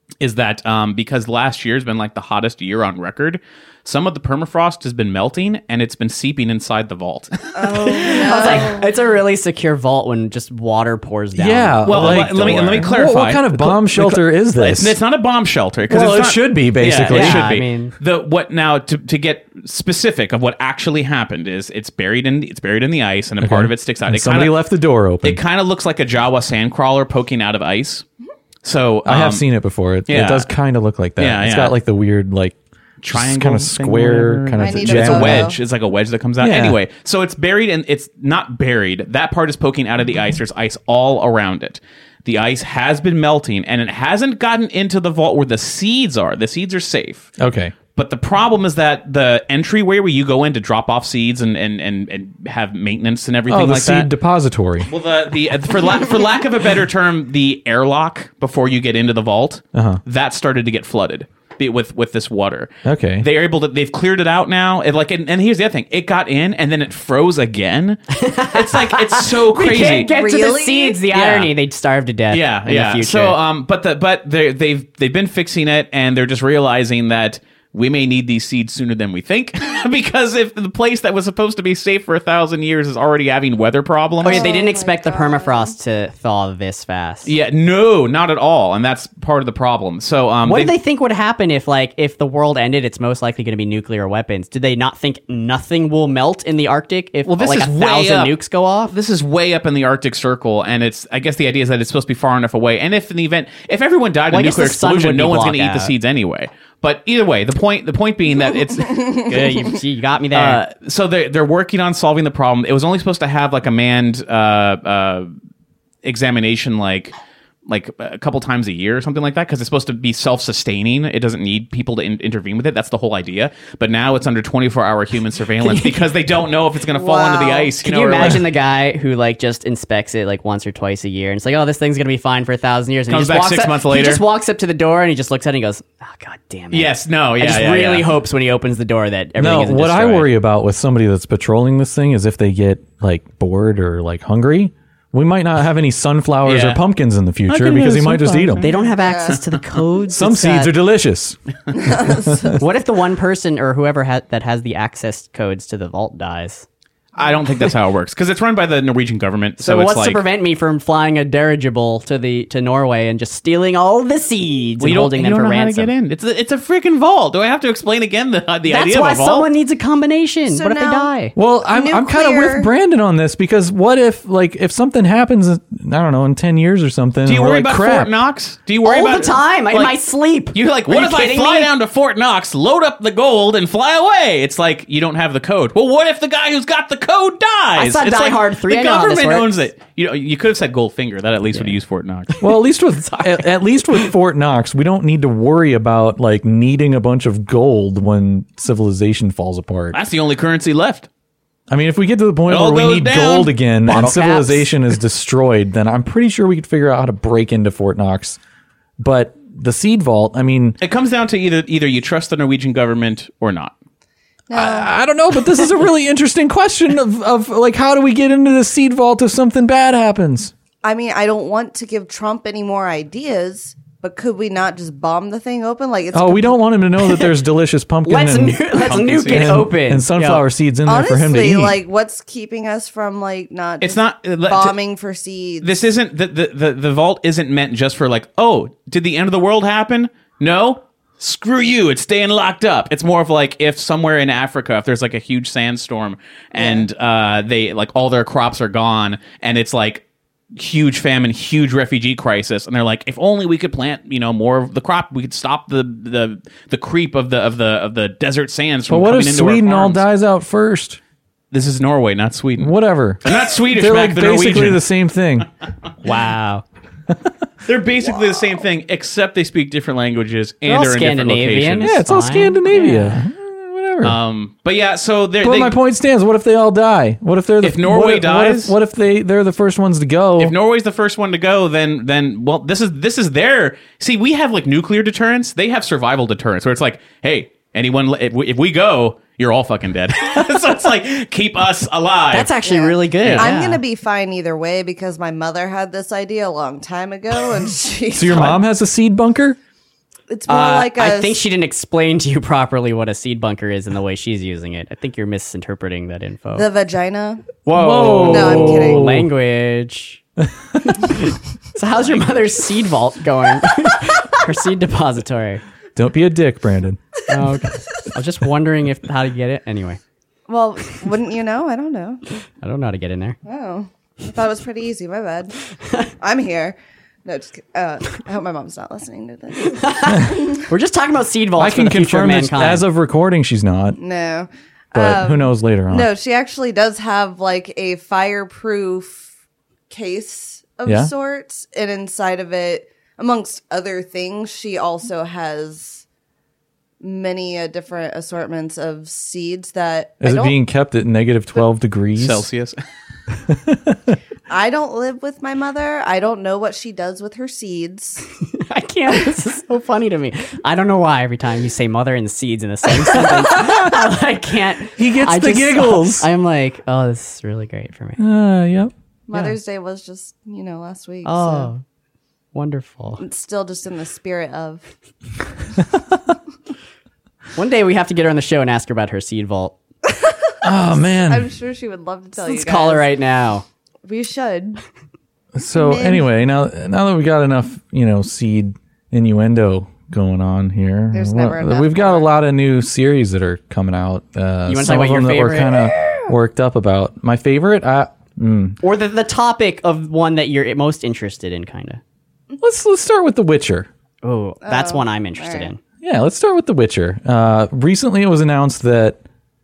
is that um, because last year has been like the hottest year on record, some of the permafrost has been melting and it's been seeping inside the vault. Oh, no. I was like, it's a really secure vault when just water pours down. Yeah, Well, like, let, let me let me What, clarify. what kind of bomb shelter is this? It's, it's not a bomb shelter because Well, it's it not- should be, basically. Yeah, it Yeah, should I be. mean- the what now to to get specific of what actually happened is it's buried in it's buried in the ice and a part of it sticks out. And It somebody kinda, left the door open. It kind of looks like a Jawa sandcrawler poking out of ice. So I have um, seen it before. It, yeah. it does kind of look like that. Yeah, It's yeah. got like the weird like triangle kind of thing or square whatever. kind I of need It's to a photo. wedge. It's like a wedge that comes out. Yeah. Anyway, so it's buried and it's not buried. That part is poking out of the ice. There's ice all around it. The ice has been melting and it hasn't gotten into the vault where the seeds are. The seeds are safe. Okay. But the problem is that the entryway where you go in to drop off seeds and, and, and, and have maintenance and everything Oh, the like seed that. depository. Well, the the uh, for la- for lack of a better term, the airlock before you get into the vault Uh-huh. that started to get flooded be- with with this water. Okay. they are able to. They've cleared it out now. It like and, and here's the other thing: it got in and then it froze again. It's like it's so We crazy. can't get to the Really? seeds. The Yeah. irony, they'd starve to death. Yeah, in yeah. The future. So, um, but the but they they've they've been fixing it, and they're just realizing that we may need these seeds sooner than we think, because if the place that was supposed to be safe for a thousand years is already having weather problems. oh yeah, they didn't my expect the God. permafrost to thaw this fast. Yeah, no, not at all, and that's part of the problem. So, um, What they, did they think would happen if, like, if the world ended? It's most likely going to be nuclear weapons. Did they not think nothing will melt in the Arctic if Well, this like is a way thousand up. nukes go off? This is way up in the Arctic Circle, and it's. I guess the idea is that it's supposed to be far enough away, and if in the event, if everyone died Well, I in a guess nuclear the sun explosion, would no be one's going to blocked eat the out. seeds anyway. But either way, the point the point being that it's. Good, you, you got me there. Uh, so they're they're working on solving the problem. It was only supposed to have like a manned uh, uh, examination, like like a couple times a year or something like that, because it's supposed to be self-sustaining. It doesn't need people to in- intervene with it. That's the whole idea. But now it's under twenty-four hour human surveillance because they don't know if it's going to fall into the Wow. ice. Can know, you or, like- imagine the guy who like just inspects it like once or twice a year and it's like, oh, this thing's gonna be fine for a thousand years, and Comes he just back walks six up, months He later. just walks up to the door and he just looks at it and he goes, oh god damn it. Yes, no, yeah, I just yeah, really yeah. hopes when he opens the door that everything No, isn't what I destroyed. worry about with somebody that's patrolling this thing is if they get like bored or like hungry, we might not have any sunflowers Yeah. or pumpkins in the future can because have he might just eat them. They don't have access to the codes. Some It's seeds got- are delicious. What if the one person or whoever ha- that has the access codes to the vault dies? I don't think that's how it works because it's run by the Norwegian government. So, So, it's what's like to prevent me from flying a dirigible to the to Norway and just stealing all the seeds well, and you don't, holding you them don't for know ransom? how to get in. It's a, it's a freaking vault. Do I have to explain again the the That's idea why of a vault? someone needs a combination. So what if they now- die? Well, I'm I'm kind of Nuclear- with Brandon on this because what if like if something happens, I don't know, in ten years or something? Do you and we're worry like, about crap. Fort Knox? Do you worry All about the time, in like, my sleep. You're like, Are what you if I kidding fly me? down to Fort Knox, load up the gold, and fly away? It's like you don't have the code. Well, what if the guy who's got the code dies? I saw it's Die like Hard three. The I know how this government works. owns it. You know, you could have said Goldfinger. That at least would have used Fort Knox. Well, at least with at, at least with Fort Knox, we don't need to worry about like needing a bunch of gold when civilization falls apart. That's the only currency left. I mean, if we get to the point It all where we goes need down. gold again Bottle and caps. civilization is destroyed, then I'm pretty sure we could figure out how to break into Fort Knox. But the seed vault, I mean, It comes down to either either you trust the Norwegian government or not. I, I don't know, but this is a really interesting question of, of like, how do we get into the seed vault if something bad happens? I mean, I don't want to give Trump any more ideas, but could we not just bomb the thing open? Like, it's Oh, we don't want him to know that there's delicious pumpkin Let's and, nu- let's pumpkin nuke seeds. it and, open and sunflower Yo. seeds in there for him to honestly eat. like, what's keeping us from like not? It's just not- uh, let- bombing for seeds. This isn't the, the the the vault isn't meant just for like, oh, did the end of the world happen? No. Screw you, it's staying locked up. It's more of like if somewhere in Africa, if there's like a huge sandstorm and uh, they like all their crops are gone and it's like huge famine, huge refugee crisis, and they're like, if only we could plant, you know, more of the crop, we could stop the the the creep of the of the of the desert sands from but what coming if into our Sweden all farms. dies out first? This is Norway, not Sweden. Whatever. They're not Swedish, They're Mac, like they're basically Norwegian. the same thing. Wow. They're basically the same thing, except they speak different languages and all they're in different Scandinavian. locations. Yeah, it's all Fine. Scandinavia. Eh, Whatever. Um, but yeah, so they're, but they, my point stands. What if they all die? What if they're the, If Norway what if, what if- dies- What if, they they're the first ones to go? if Norway's the first one to go, then then well, this is this is their. See, we have like nuclear deterrence. They have survival deterrence, where it's like, hey, anyone, if we, if we go, you're all fucking dead. So it's like, keep us alive. That's actually Yeah. really good. I'm yeah. gonna be fine either way because my mother had this idea a long time ago, and she. so your mom has a seed bunker? It's more Uh, like a I think she didn't explain to you properly what a seed bunker is and the way she's using it. I think you're misinterpreting that info. the vagina. Whoa. No, I'm kidding. Language. So how's your mother's seed vault going? Her seed depository. Don't be a dick, Brandon. Oh, okay. I was just wondering if how to get it. Anyway, Well, wouldn't you know? I don't know. I don't know how to get in there. Oh, I thought it was pretty easy. My bad. I'm here. No, just kidding. Uh, I hope my mom's not listening to this. We're just talking about seed vaults I for can the future of confirm this. mankind. As of recording, she's not. No. But who knows later on? No, she actually does have like a fireproof case of Yeah? sorts, and inside of it, amongst other things, she also has many uh, different assortments of seeds that Is I it don't, being kept at negative twelve degrees Celsius. I don't live with my mother. I don't know what she does with her seeds. I can't. This is so funny to me. I don't know why every time you say mother and seeds in the same sentence, I can't. He gets I the just- giggles. I'm like, oh, this is really great for me. Uh, yep. Mother's Day was just, you know, last week. Oh, So wonderful. it's still just in the spirit of. One day we have to get her on the show and ask her about her seed vault. Oh man. I'm sure she would love to tell Let's you guys. call her right now. We should. So Man. anyway, now now that we got enough, you know, seed innuendo going on here, There's well, never enough we've got a more. lot of new series that are coming out. Uh, You wanna some talk of about your them that we're favorite? kind of worked up about. My favorite, uh, Or the, the topic of one that you're most interested in, kind of. let's let's start with The Witcher. Oh, that's Oh, one I'm interested alright. in. Yeah, let's start with The Witcher. Uh, recently, it was announced that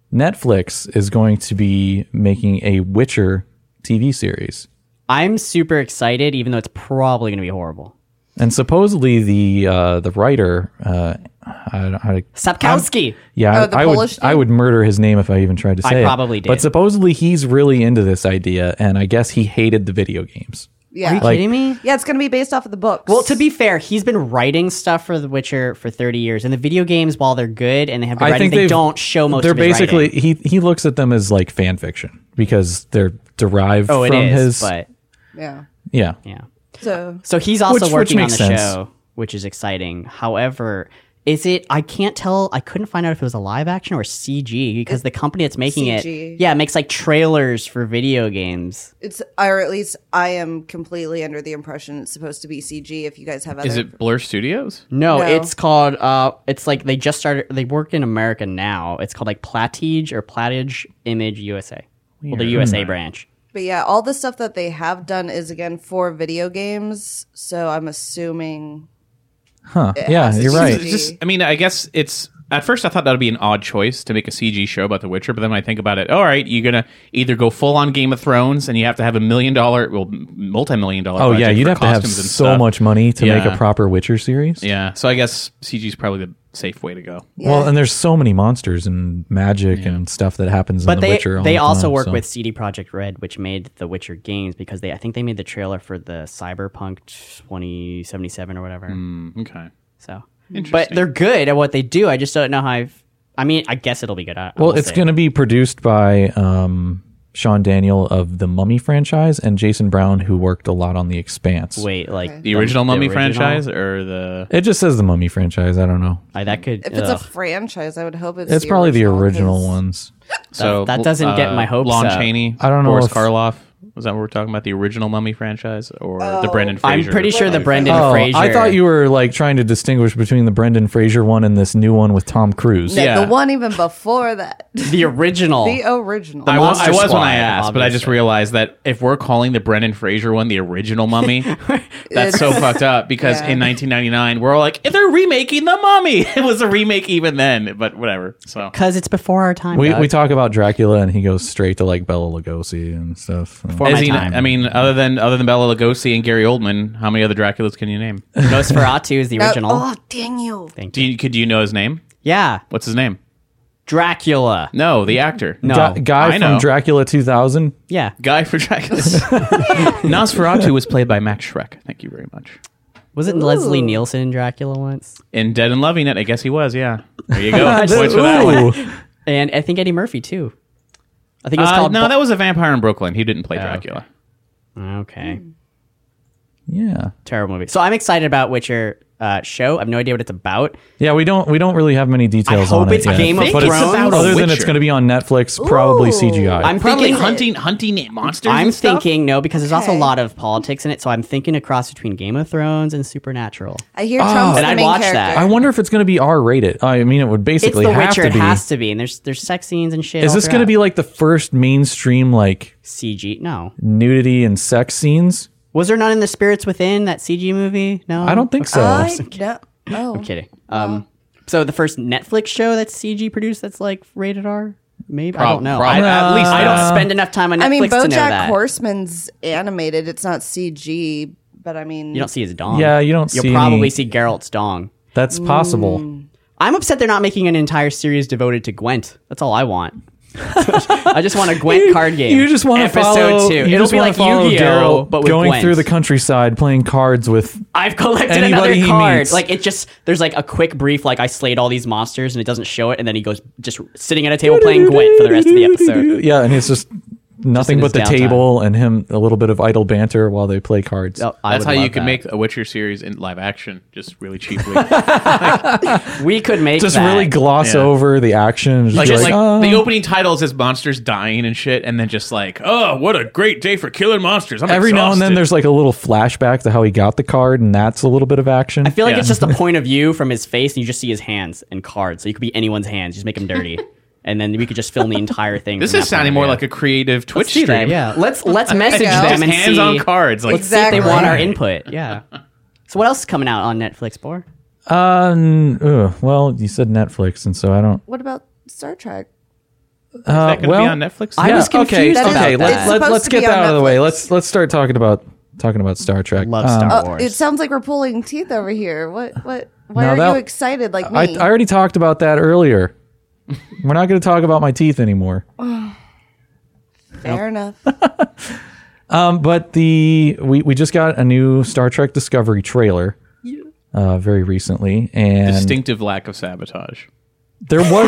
Netflix is going to be making a Witcher T V series. I'm super excited, even though it's probably going to be horrible. And supposedly the uh, the writer, uh, I don't know how to, Sapkowski. yeah, Oh, the I, I would Polish dude? I would murder his name if I even tried to I say it. probably did. But supposedly he's really into this idea, and I guess he hated the video games. Yeah. Are you Like- kidding me? Yeah, it's going to be based off of the books. Well, to be fair, he's been writing stuff for The Witcher for thirty years, and the video games, while they're good and they have good I writing, think they they've- don't show most They're of his basically writing. he he looks at them as like fan fiction because they're derived Oh, it from is, his but yeah. yeah. yeah. So So he's also Which- which working on makes the sense. show, which is exciting. However, is it? I can't tell. I couldn't find out if it was a live action or C G because the company that's making C G. it, yeah, makes like trailers for video games. it's, or at least I am completely under the impression it's supposed to be C G. If you guys have other, Is it Blur Studios? No, No. it's called. Uh, it's like they just started. They work in America now. It's called like Platige or Platige Image U S A. Well, the U S A branch. But yeah, all the stuff that they have done is again for video games. So I'm assuming. Huh. It Yeah, has to you're be right. C G. It's just, I mean, I guess it's at first I thought that would be an odd choice to make a C G show about The Witcher, but then when I think about it, all right, you're gonna either go full on Game of Thrones and you have to have a million dollar, well, multi million dollar. Oh yeah, budget you'd for have to have costumes and so stuff. much money to make Yeah. a proper Witcher series. Yeah, so I guess C G is probably the safe way to go. Well, Yeah. and there's so many monsters and magic and stuff that happens But in The they Witcher. all they the also time, work so. with C D Projekt Red, which made the Witcher games because they I think they made the trailer for the Cyberpunk twenty seventy-seven or whatever. Mm, okay. So, Interesting. but they're good at what they do. I just don't know how. I've, I mean, I guess it'll be good. I, I Well, will it's say. going to be produced by um, Sean Daniel of the Mummy franchise and Jason Brown, who worked a lot on The Expanse. wait like The original Mummy original? franchise or the It just says the Mummy franchise. I don't know. I, that could. If it's a ugh. franchise, I would hope it's. It's probably the original 'cause- ones. so that doesn't get my hopes Lon up. Chaney. I don't know Boris if- Karloff. Was that what we're talking about? The original Mummy franchise or the Brendan I'm Fraser? pretty sure the Brendan Oh, Fraser. I thought you were like trying to distinguish between the Brendan Fraser one and this new one with Tom Cruise. No, Yeah. the one even before that, the original. the original. I, wa- Monster I was when Squad, I asked, but I just obviously. realized that if we're calling the Brendan Fraser one the original Mummy, that's so fucked up because Yeah. in nineteen ninety-nine we're all like, they're remaking the Mummy. It was a remake even then, but whatever. So Because it's before our time. We Doug. we talk about Dracula and he goes straight to like Bela Lugosi and stuff. So. Before As my he- time. I mean, other than other than Bela Lugosi and Gary Oldman, how many other Draculas can you name? Nosferatu is the No- original. oh, dang you! Thank Do you. you, could you know his name? Yeah, What's his name? Dracula. No, the actor. No, Guy, guy I from know. Dracula two thousand. yeah. Guy for Dracula. Nosferatu was played by Max Schreck. Thank you very much. Was it Leslie Nielsen in Dracula once? In Dead and Loving It, I guess he was. Yeah. There you go. Points for that one. Ooh. And I think Eddie Murphy too. I think it was Uh, called. no, Bo- that was a vampire in Brooklyn. He didn't play Oh, Dracula. okay. Yeah. Terrible movie. So I'm excited about Witcher. uh, show. I have no idea what it's about. Yeah, we don't we don't really have many details hope on it's it yet. Game of but it's Thrones. about other than it's Witcher. going to be on Netflix, probably Ooh. C G I. I'm Probably thinking hunting hunting monsters. I'm and stuff? thinking no, because there's also a Okay. lot of politics in it. So I'm thinking a cross between Game of Thrones and Supernatural. I hear Trump's And the I'd main watch character. that. I wonder if it's going to be R rated. I mean, it would It's basically The have Witcher. to It be. has to be, and there's there's sex scenes and shit. Is all this going to throughout. be like the first mainstream like C G? No. nudity and sex scenes? Was there none in the Spirits Within, that C G movie? No, I don't think so. I no. Oh, I'm kidding. Um, so the first Netflix show that's C G produced that's like rated R, maybe I Prob- don't know. prob- I, at least I that. don't spend enough time on Netflix I mean, to know BoJack that. Horseman's animated. It's not C G, but I mean, You don't see his dong. Yeah, you don't You'll see probably any- see Geralt's dong. That's possible. Mm. I'm upset they're not making an entire series devoted to Gwent. That's all I want. I just want a Gwent card game. You just want to Episode follow. two. You It'll just be want like to follow Yu-Gi-Oh, Geralt but with going Gwent. through the countryside playing cards with. I've collected Anybody another he card. meets. Like it just there's like a quick brief, like I slayed all these monsters, and it doesn't show it, and then he goes just sitting at a table playing Gwent for the rest of the episode. Yeah, and it's just nothing in but his the downtime. table and him a little bit of idle banter while they play cards. Oh, I That's would how you love can that. make a Witcher series in live action, just really cheaply. We could make Just that. really gloss Yeah. over the action. And just like, be just like, like "Oh." the opening title says monsters dying and shit, and then just like, oh, what a great day for killing monsters. I'm Every now and then exhausted. there's like a little flashback to how he got the card, and that's a little bit of action. I feel like Yeah. it's just a point of view from his face, and you just see his hands and cards. So you could be anyone's hands, just make them dirty, and then we could just film the entire thing. This from is that sounding point more of like view. a creative Twitch Let's do stream. that, yeah, let's let's message go. them Just and hands see. on cards. Like, Let's see if they Exactly. want our input. Yeah. So what else is coming out on Netflix, Bor? Uh, n- ugh, well, you said Netflix, and so I don't. what about Star Trek? Uh, is that going to well, be on Netflix? I yeah, was confused okay, about okay. that. Let's It's let, supposed let's to get be that on out of the way. Netflix. Let's let's start talking about talking about Star Trek. Love Um, Star Oh, Wars. it sounds like we're pulling teeth over here. What? What? Why No, are that- you excited like me? I, I already talked about that earlier. We're not going to talk about my teeth anymore. Fair enough. Um, but the we, we just got a new Star Trek Discovery trailer uh, very recently, and Distinctive lack of sabotage. there was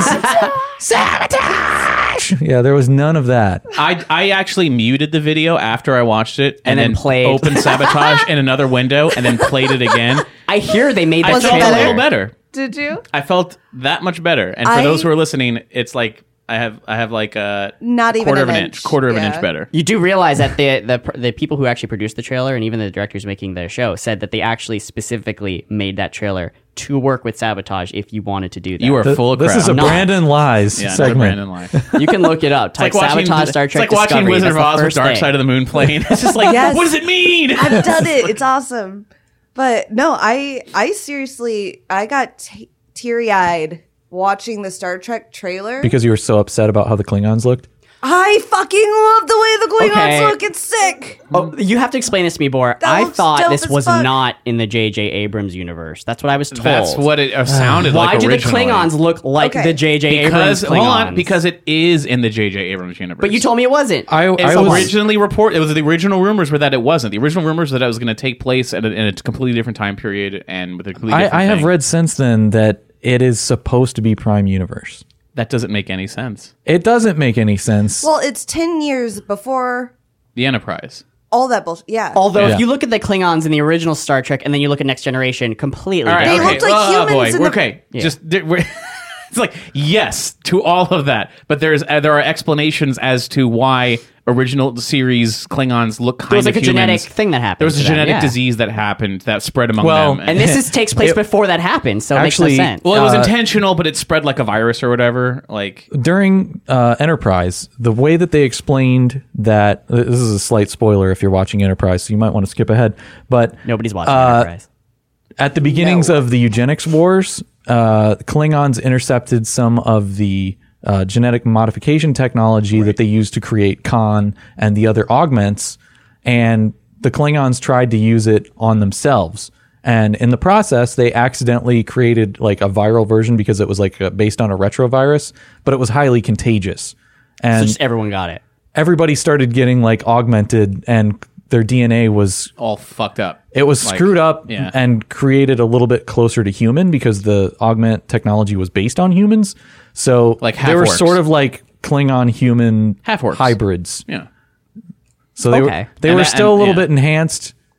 sabotage. Yeah, there was none of that. I, I actually muted the video after I watched it and, And then played. opened sabotage in another window and then played it again. I hear they made I that felt trailer. a little better. Did you? I felt that much better. And for I- those who are listening, it's like I have I have like a Not even quarter an of an inch. inch, quarter of an Yeah. inch better. You do realize that the, the the people who actually produced the trailer and even the directors making the show said that they actually specifically made that trailer to work with Sabotage if you wanted to do that. You are Th- full of this crap. is a I'm not. Brandon Lies yeah, another segment. Brandon lie. It's You can look it up. Type like watching, Sabotage Star it's Trek like watching Discovery. Wizard of That's the Oz with first Dark thing. Side of the Moon playing. It's just like, Yes. what does it mean? I've done it. It's awesome. But no, I I seriously I got t- teary eyed watching the Star Trek trailer. Because you were so upset about how the Klingons looked. I fucking love the way the Klingons Okay. look. It's sick. Oh, you have to explain this to me, Bor. That I looks thought dope this as was fuck. not in the J J Abrams universe. That's what I was told. That's what it uh, sounded Why like do the originally. Klingons look like Okay. the J J Because Abrams Klingons? hold on, because it is in the J J Abrams universe. But you told me it wasn't. I, It's I was originally report. It was the original rumors were that it wasn't. The original rumors were that it was going to take place at a, in a completely different time period and with a completely different I, I have thing. read since then that it is supposed to be Prime Universe. That doesn't make any sense. It doesn't make any sense. Well, it's ten years before The Enterprise. all that bullshit. Yeah. Although Yeah. if you look at the Klingons in the original Star Trek and then you look at Next Generation, completely All right, different. They okay. looked like oh, humans boy. in the- We're okay. Just we're, it's like yes to all of that, but there's uh, there are explanations as to why original series Klingons look kind There was of like a humans. genetic thing that happened. There was a to them, genetic yeah. disease that happened that spread among Well, them. And this is takes place It- before that happened, so Actually- it makes no sense. well, it was uh, intentional, but it spread like a virus or whatever. Like During uh, Enterprise, the way that they explained that this is a slight spoiler if you're watching Enterprise, so you might want to skip ahead. But Nobody's watching uh, Enterprise. at the beginnings of the eugenics wars, uh, Klingons intercepted some of the uh, genetic modification technology that they used to create Khan and the other augments, and the Klingons tried to use it on themselves. And in the process, they accidentally created like a viral version because it was like uh based on a retrovirus, but it was highly contagious. So And just everyone got it. everybody started getting like augmented, and their D N A was all fucked up. it was Like, screwed up yeah. and created a little bit closer to human because the augment technology was based on humans. So Like they were half-orcs. sort of like Klingon human Half-orcs. hybrids. Yeah. So they Okay. were they And were that- still and- a little yeah. bit enhanced.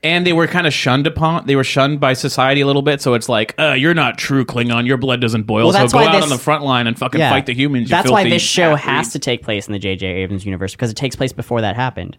and they were kind of shunned upon. They were shunned by society a little bit. So it's like, uh, you're not true Klingon. Your blood doesn't boil. Well, so that's go why out this- on the front line and fucking Yeah. fight the humans. You That's why filthy this show half-breed. has to take place in the J J Abrams universe because it takes place before that happened.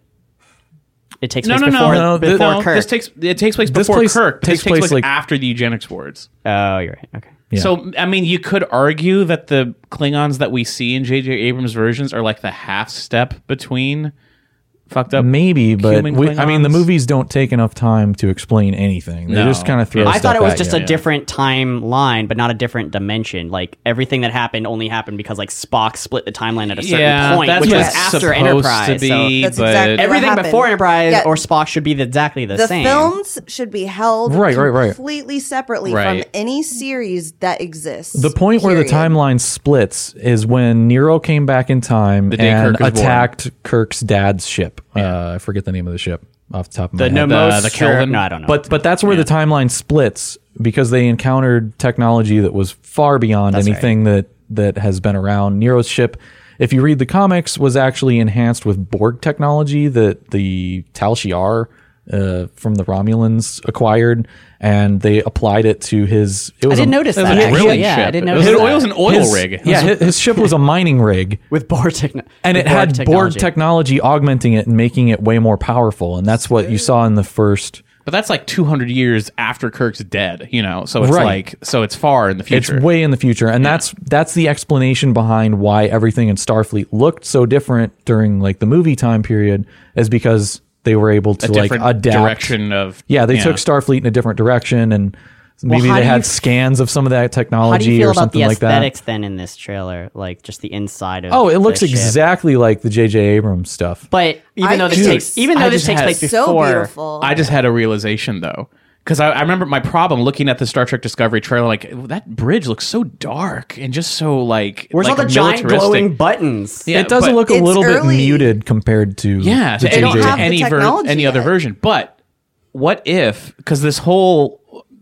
It takes No, place no, before, no, No, before no. Kirk. This takes it takes place This before place Kirk. But takes this takes place, place like- after the eugenics wars. oh, you're right. Okay. Yeah. So, I mean, you could argue that the Klingons that we see in J J Abrams versions are like the half step between fucked up. Maybe, but human we, I mean, the Klingons. movies don't take enough time to explain anything. They No. just kind of throw. I stuff thought it was at just you. a different timeline, but not a different dimension. Like everything that happened only happened because like Spock split the timeline at a certain Yeah, point, that's which what was it's after supposed Enterprise. to be, so That's but exactly what everything happened. before Enterprise Yeah. or Spock should be the, exactly the, The same. films should be held Right, right, right. completely separately Right. from any series that exists. The point where the period. timeline splits is when Nero came back in time The day and Kirk was born. attacked Kirk's dad's ship. Uh, I forget the name of the ship off the top of my The head. Nomos, the Kelvin? No, I don't know. But but that's where the timeline splits because they encountered technology that was far beyond That's anything that that has been around. Nero's ship, if you read the comics, was actually enhanced with Borg technology that the Tal Shiar uh, from the Romulans acquired, and they applied it to his. It I was didn't a, notice It was that. a actually. drilling yeah, ship. I didn't It notice was, that. it was an oil his, rig. Yeah, his, his ship was a mining rig. with Borg technology. And it had Borg technology augmenting it and making it way more powerful. And that's what you saw in the first. But that's like two hundred years after Kirk's dead, you know. So it's Right. like so it's far in the future. It's way in the future. And that's that's the explanation behind why everything in Starfleet looked so different during like the movie time period, is because they were able to a like different adapt. direction of Yeah, they took Starfleet in a different direction, and maybe how they do had you- scans of some of that How do technology you feel or about something the like that. aesthetics then in this trailer? Like just the inside of Oh, it looks the ship? exactly like the J J Abrams stuff. But even I though this think takes it's- even though I this just takes had- place so before, beautiful. I just had a realization though, because I, I remember my problem looking at the Star Trek Discovery trailer. Like that bridge looks so dark and just so like where's like all the giant militaristic. glowing buttons? Yeah, it does but- look a It's little early. bit muted compared to Yeah, the to any, J J. have the any, ver- technology any other yet. version. But what if, because this whole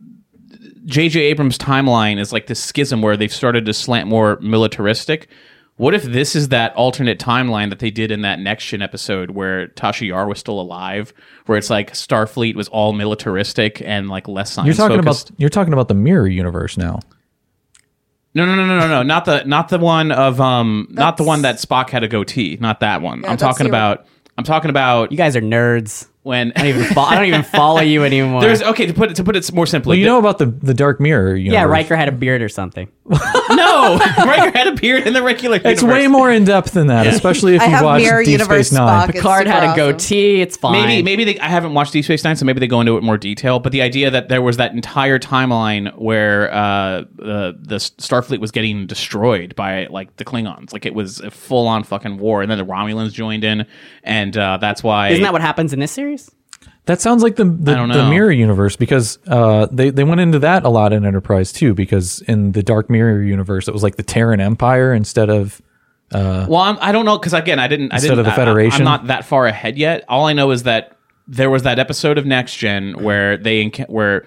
J J Abrams timeline is like this schism where they've started to slant more militaristic. What if this is that alternate timeline that they did in that Next Gen episode where Tasha Yar was still alive, where it's like Starfleet was all militaristic and like less science You're talking focused? about you're talking about the mirror universe now. No, no, no, no, no, no, not the not the one of um, not the That's- one that Spock had a goatee, not that one. Yeah, I'm that's talking the- about. I'm talking about You guys are nerds. when I don't even fo- I don't even follow you anymore. there's okay to put it to put it more simply. Well, you the- know about the the dark mirror universe. yeah, Riker had a beard or something. No, Riker had appeared in the regular It's universe. way more in depth than that, especially if I you have watch Mirror Deep Universe Space Nine. Spock. It's Picard had a super awesome. goatee. It's fine. Maybe maybe they, I haven't watched Deep Space Nine, so maybe they go into it in more detail. But the idea that there was that entire timeline where uh, the the Starfleet was getting destroyed by like the Klingons, like it was a full on fucking war, and then the Romulans joined in, and uh, that's why Isn't that what happens in this series? That sounds like the the, I don't the know. mirror universe, because uh, they they went into that a lot in Enterprise too. Because in the dark mirror universe, it was like the Terran Empire instead of Well, I'm, I don't know because again, I didn't. I Instead didn't, of the I- Federation? I'm not that far ahead yet. All I know is that there was that episode of Next Gen where they enca- where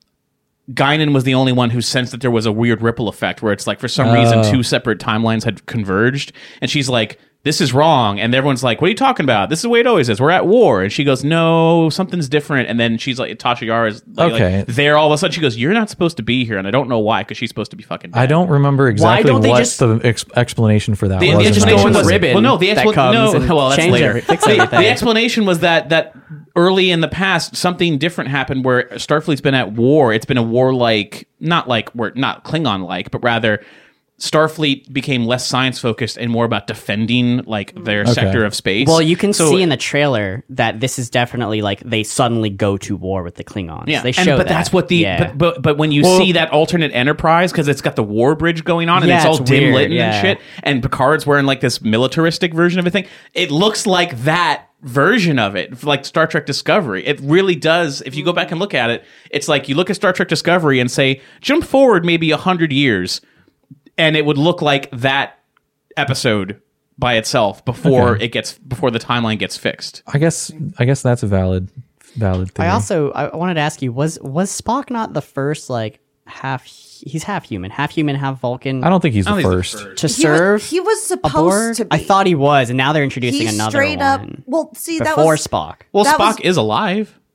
Guinan was the only one who sensed that there was a weird ripple effect where it's like for some reason two separate timelines had converged, and she's like, "This is wrong," and everyone's like, "What are you talking about? This is the way it always is. We're at war." And she goes, "No, something's different." And then she's like, Tasha Yar is like, Okay. like, there all of a sudden. She goes, "You're not supposed to be here," and I don't know why because she's supposed to be fucking dead. I don't remember exactly don't they what just- the ex- explanation for that The, was. the in just that go explanation on the was episode. ribbon well, no, the that expla- comes no, and well, that's change later. every- fix the, everything. the explanation was that that early in the past, something different happened where Starfleet's been at war. It's been a war like, not like we're not Klingon like, but rather Starfleet became less science focused and more about defending like their sector of space. Well, you can So- see in the trailer that this is definitely like they suddenly go to war with the Klingons. Yeah, they and- show but that. that's what the yeah. but, but but when you Well- see that alternate Enterprise because it's got the war bridge going on and Yeah, it's all it's dim weird, lit yeah. and shit, and Picard's wearing like this militaristic version of a thing. It looks like that version of it, like Star Trek Discovery. It really does. If you go back and look at it, it's like you look at Star Trek Discovery and say, jump forward maybe a hundred years, and it would look like that episode by itself before Okay. it gets before the timeline gets fixed. I guess I guess that's a valid valid thing. I also I wanted to ask you was was Spock not the first like half he's half human, half human, half Vulcan I don't think he's I the don't think he's the first. to He serve? was, he was supposed aboard? to be. I thought he was, and now they're introducing he another straight up. one Well, see, that before was Spock. Well, That Spock was- is alive.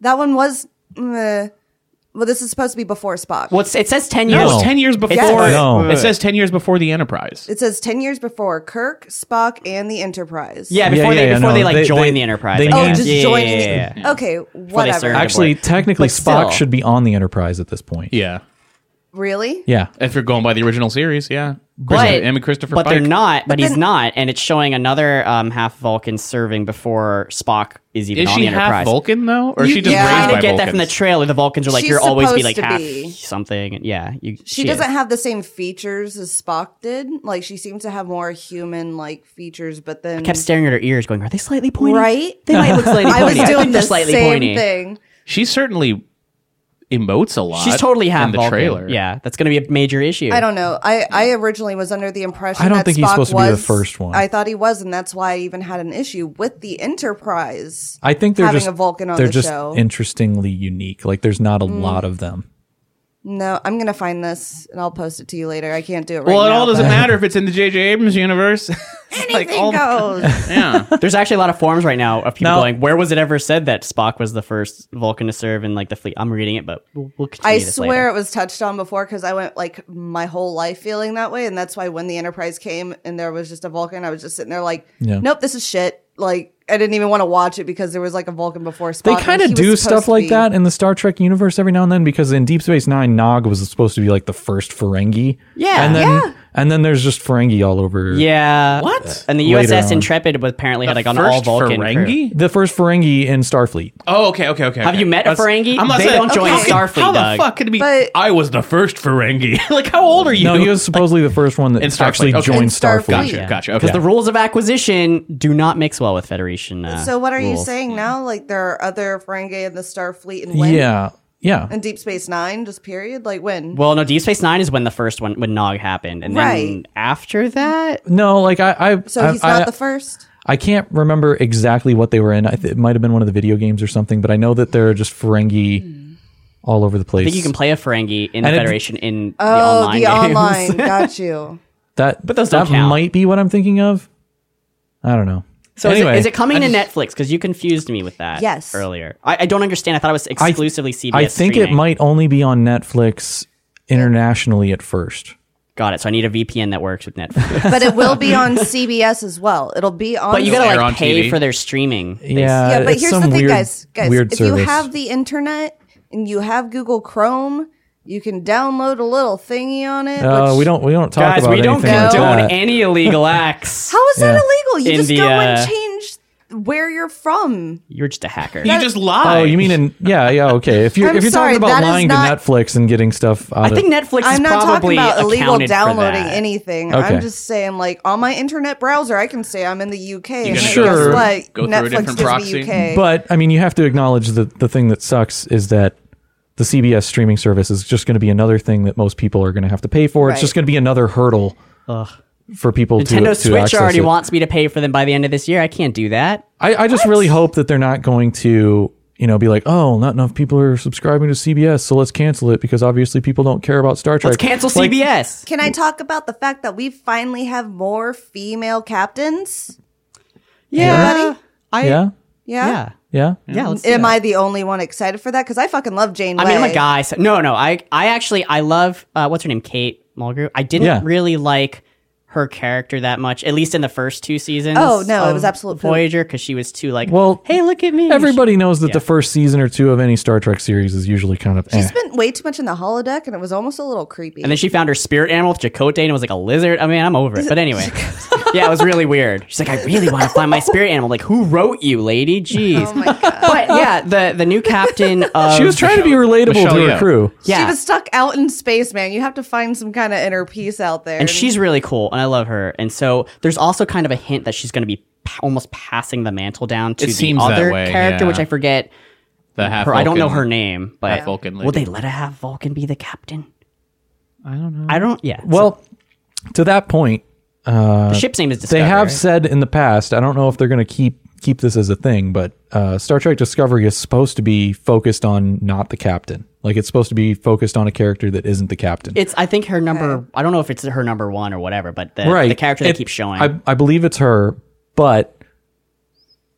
That one was. Uh, well, this is supposed to be before Spock. Well, it's, it says ten No, years. it's ten years before. Yes. No. It says ten years before the Enterprise. It says ten years before Kirk, Spock, and the Enterprise. Yeah, before Yeah, they yeah, before no, they like they- join they- the Enterprise. they I Oh, Yeah. guess. just yeah, joining. yeah, yeah, yeah. Okay, Before they whatever. started. Actually, But technically, still. Spock should be on the Enterprise at this point. Yeah. Really? Yeah. If you're going by the original series, yeah. But, Christopher, Emmy Christopher but Pike. they're not. But, he's then- not, and it's showing another um, half Vulcan serving before Spock is even Is on she the Enterprise. half Vulcan though, or is You- she just yeah. raised I by kind of get Vulcans? that from the trailer. The Vulcans are like She's you're always be supposed like to half be. something. And yeah, you, She, is. doesn't have the same features as Spock did. Like she seems to have more human like features, but then I kept staring at her ears, going, "Are they slightly pointy? right. They might look slightly I pointy. was think doing they're the slightly same pointy." thing. She certainly emotes a lot. She's totally half in the Vulcan. trailer. Yeah, that's going to be a major issue. I don't know. I, I originally was under the impression I don't that think Spock he's supposed to be the was- first one. I thought he was, and that's why I even had an issue with the Enterprise. I think they're having just a Vulcan on they're the just show. interestingly unique. Like there's not a lot of them. No, I'm gonna find this and I'll post it to you later. I can't do it right Well, it now. all doesn't but- matter if it's in the J J Abrams universe. Like, Anything all- goes. Yeah. There's actually a lot of forums right now of people Now- going, "Where was it ever said that Spock was the first Vulcan to serve in like the fleet?" I'm reading it, but we'll, we'll continue I this swear later. it was touched on before because I went like my whole life feeling that way, and that's why when the Enterprise came and there was just a Vulcan, I was just sitting there like, Yeah. nope, this is shit. Like I didn't even want to watch it because there was like a Vulcan before Spock. They and kind he of was do supposed stuff to like be- that in the Star Trek universe every now and then because in Deep Space Nine, Nog was supposed to be like the first Ferengi. Yeah. and then Yeah. and then there's just Ferengi all over. Yeah. What? And the U S S Later on. Intrepid was apparently had The like an first all Vulcan crew. Ferengi? the first Ferengi in Starfleet. Oh, okay, okay, okay. Have okay. you met a That's- Ferengi? I'm not They saying- don't join okay, Starfleet, How the Doug. fuck could it be? But- I was the first Ferengi. Like, how old are you? No, he was supposedly the first one that In Starfleet, actually okay. joined In Starfleet. Starfleet. Gotcha, Yeah. gotcha. Because Okay. the rules of acquisition do not mix well with Federation. Uh, So what are you rules. saying now? Like there are other Ferengi in the Starfleet and when? Yeah, yeah. And Deep Space Nine, just period. Like when? Well, no, Deep Space Nine is when the first one when Nog happened, and then Right. after that, No, like I, I so I, he's not I, the first. I can't remember exactly what they were in. I th- it might have been one of the video games or something, but I know that there are just Ferengi all over the place. I think you can play a Ferengi in the And it- Federation in the Oh, online the games. online. Got you. that, But those that don't count. might be what I'm thinking of. I don't know. So anyway, is, it, is it coming I to just- Netflix? Because you confused me with that. Yes. Earlier, I, I don't understand. I thought it was I- exclusively C B S. I think streaming. it might only be on Netflix internationally at first. Got it. So I need a V P N that works with Netflix. But it will be on C B S as well. It'll be on. But you It'll gotta air like on pay T V. for their streaming. They- Yeah, yeah, but it's here's some the thing, weird, guys. Guys, weird if you service. have the internet and you have Google Chrome, you can download a little thingy on it. Uh, which- we don't. We don't talk Guys, about we don't anything like condone that. any illegal acts. How is that Yeah. illegal? You In just the, go uh, and change where you're from. You're just a hacker. You just lie. Oh, you mean in? Yeah, yeah. Okay. If you're I'm if you're sorry, talking about that is lying not- to Netflix and getting stuff out I of, think Netflix is I'm not talking probably about illegal accounted for downloading that. anything. Okay. I'm just saying, like, on my internet browser, I can say I'm in the U K. And gonna hey, go guess through- what? go through a Netflix different is the proxy? U K. But I mean, you have to acknowledge that the thing that sucks is that the C B S streaming service is just going to be another thing that most people are going to have to pay for. It's Right. just going to be another hurdle for people to, Nintendo to Switch access already it. wants me to pay for them by the end of this year. I can't do that. I, I just really hope that they're not going to, you know, be like, oh, not enough people are subscribing to C B S, so let's cancel it because obviously people don't care about Star Trek. Let's cancel Like, C B S. Can I talk about the fact that we finally have more female captains? Yeah. I, Yeah, Yeah. Yeah. yeah. Yeah. Let's Am do I the only one excited for that? Because I fucking love Jane. I mean, I'm a Way. guy. So, no, no. I, I actually, I love, uh, what's her name? Kate Mulgrew. I didn't Yeah. really like her character that much, at least in the first two seasons. Oh, no, it of was absolute poop. Voyager, because she was too like, Well, hey, look at me. Everybody knows that Yeah. the first season or two of any Star Trek series is usually kind of. She eh. spent way too much in the holodeck, and it was almost a little creepy. And then she found her spirit animal with Chakotay, and it was like a lizard. I mean, I'm over it. But anyway, yeah, it was really weird. She's like, I really want to find my spirit animal. Like, who wrote you, lady? Jeez. oh my god. But yeah, the the new captain of She was trying to be relatable Michelle to her Yeoh. crew. yeah, She was stuck out in space, man. You have to find some kind of inner peace out there. and she's really cool, and I love her. And so there's also kind of a hint that she's going to be pa- almost passing the mantle down to It the seems that other way, character, yeah. which I forget. The half. Her, I don't know Vulcan- her name, but half Vulcan will lady. they let a half Vulcan be the captain? I don't know. I don't. Yeah. so Well, to that point, the ship's name is Discovery. they have right? said in the past. I don't know if they're going to keep keep this as a thing, but uh, Star Trek Discovery is supposed to be focused on not the captain. Like it's supposed to be focused on a character that isn't the captain. It's. I think her number. I don't know if it's her number one or whatever, but the, right. the character they It- keep showing. I, I believe it's her, but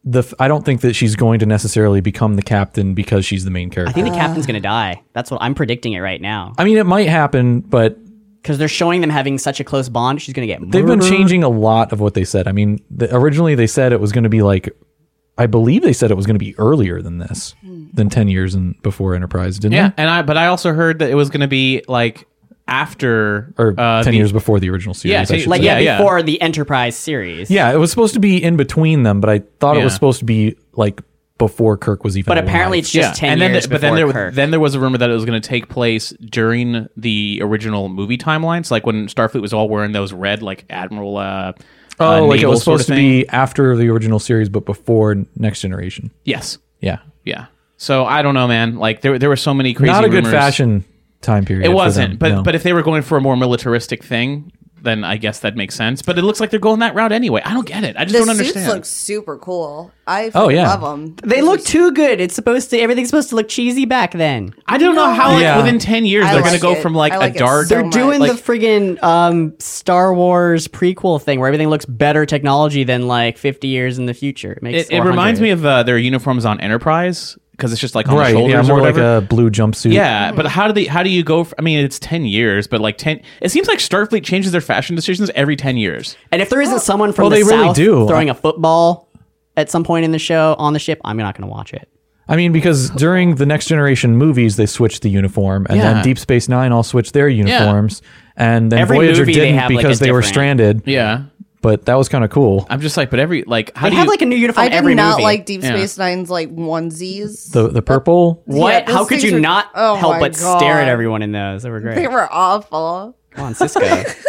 the f- I don't think that she's going to necessarily become the captain because she's the main character. I think the captain's going to die. That's what I'm predicting it right now. I mean, it might happen, but Because they're showing them having such a close bond. She's going to get murdered. they've been changing a lot of what they said. I mean, the, originally they said it was going to be like, I believe they said it was going to be earlier than this, than ten years and before Enterprise, didn't Yeah, they? and I but I also heard that it was going to be like after Or uh, ten the- years before the original series. Yeah, I so- should Like, say. yeah, Yeah, yeah. before the Enterprise series. Yeah, it was supposed to be in between them, but I thought it was Yeah. supposed to be like before Kirk was even But alive. apparently it's just ten and then years the- but then before there Kirk. then there was a rumor that it was going to take place during the original movie timelines, like when Starfleet was all wearing those red like Admiral. Uh, Oh, uh, like it naval was sort supposed of to thing. be after the original series, but before Next Generation. Yes, Yeah. yeah. So I don't know, man. Like there there were so many crazy. Not a good rumors. fashion time period. It for wasn't, them, but no. but if they were going for a more militaristic thing, then I guess that makes sense. But it looks like they're going that route anyway. I don't get it. I just The don't suits understand. look super cool. I Oh, yeah. love them. They look too good. It's supposed to. Everything's supposed to look cheesy back then. I don't know how like Yeah. within ten years I they're like going to go it. from like I like a it dark. so They're doing much. the friggin' um, Star Wars prequel thing where everything looks better technology than like fifty years in the future. It makes it it reminds me of uh, their uniforms on Enterprise because it's just like on right, the shoulders yeah, more or like whatever. a blue jumpsuit. Yeah, but how do they? How do you go? For, I mean, it's ten years, but like ten. It seems like Starfleet changes their fashion decisions every ten years. And if there isn't someone from Well, the they really South do. throwing a football at some point in the show on the ship, I'm not going to watch it. I mean, because during the Next Generation movies, they switched the uniform, and Yeah. then Deep Space Nine all switched their uniforms, and then Every Voyager movie they didn't have, like, because a they were different- stranded. Yeah, But that was kind of cool. I'm just like, but every like, how They do have you? like a new uniform I did every not movie. like Deep Yeah. Space Nine's like onesies. The the purple. What? Yeah, those How could things you are- not oh help my but God. stare at everyone in those? They were great. They were awful. Come on, Cisco.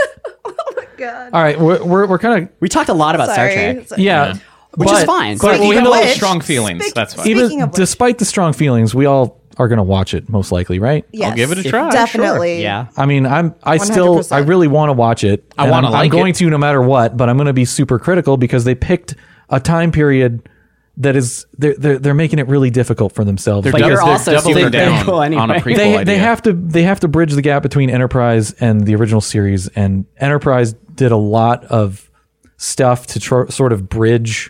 God. All right, we're we're, we're kind of We talked a lot about Sorry. Star Trek. Sorry. yeah, Which but- is fine. But But we even have a though, lot of which- strong feelings. Speak- That's fine. speak- even Speaking of which- despite the strong feelings, we all are going to watch it most likely, right? Yes. I'll give it a try. Definitely. Yeah. I mean, I'm I still I one hundred percent. really want to watch it. I and wanna I'm, like I'm going it. to no matter what, but I'm going to be super critical because they picked a time period that is they're they're, they're making it really difficult for themselves. They're, But dou- you're they're also doubling super down critical anyway. on a prequel they idea. they have to they have to bridge the gap between Enterprise and the original series, and Enterprise did a lot of stuff to tr- sort of bridge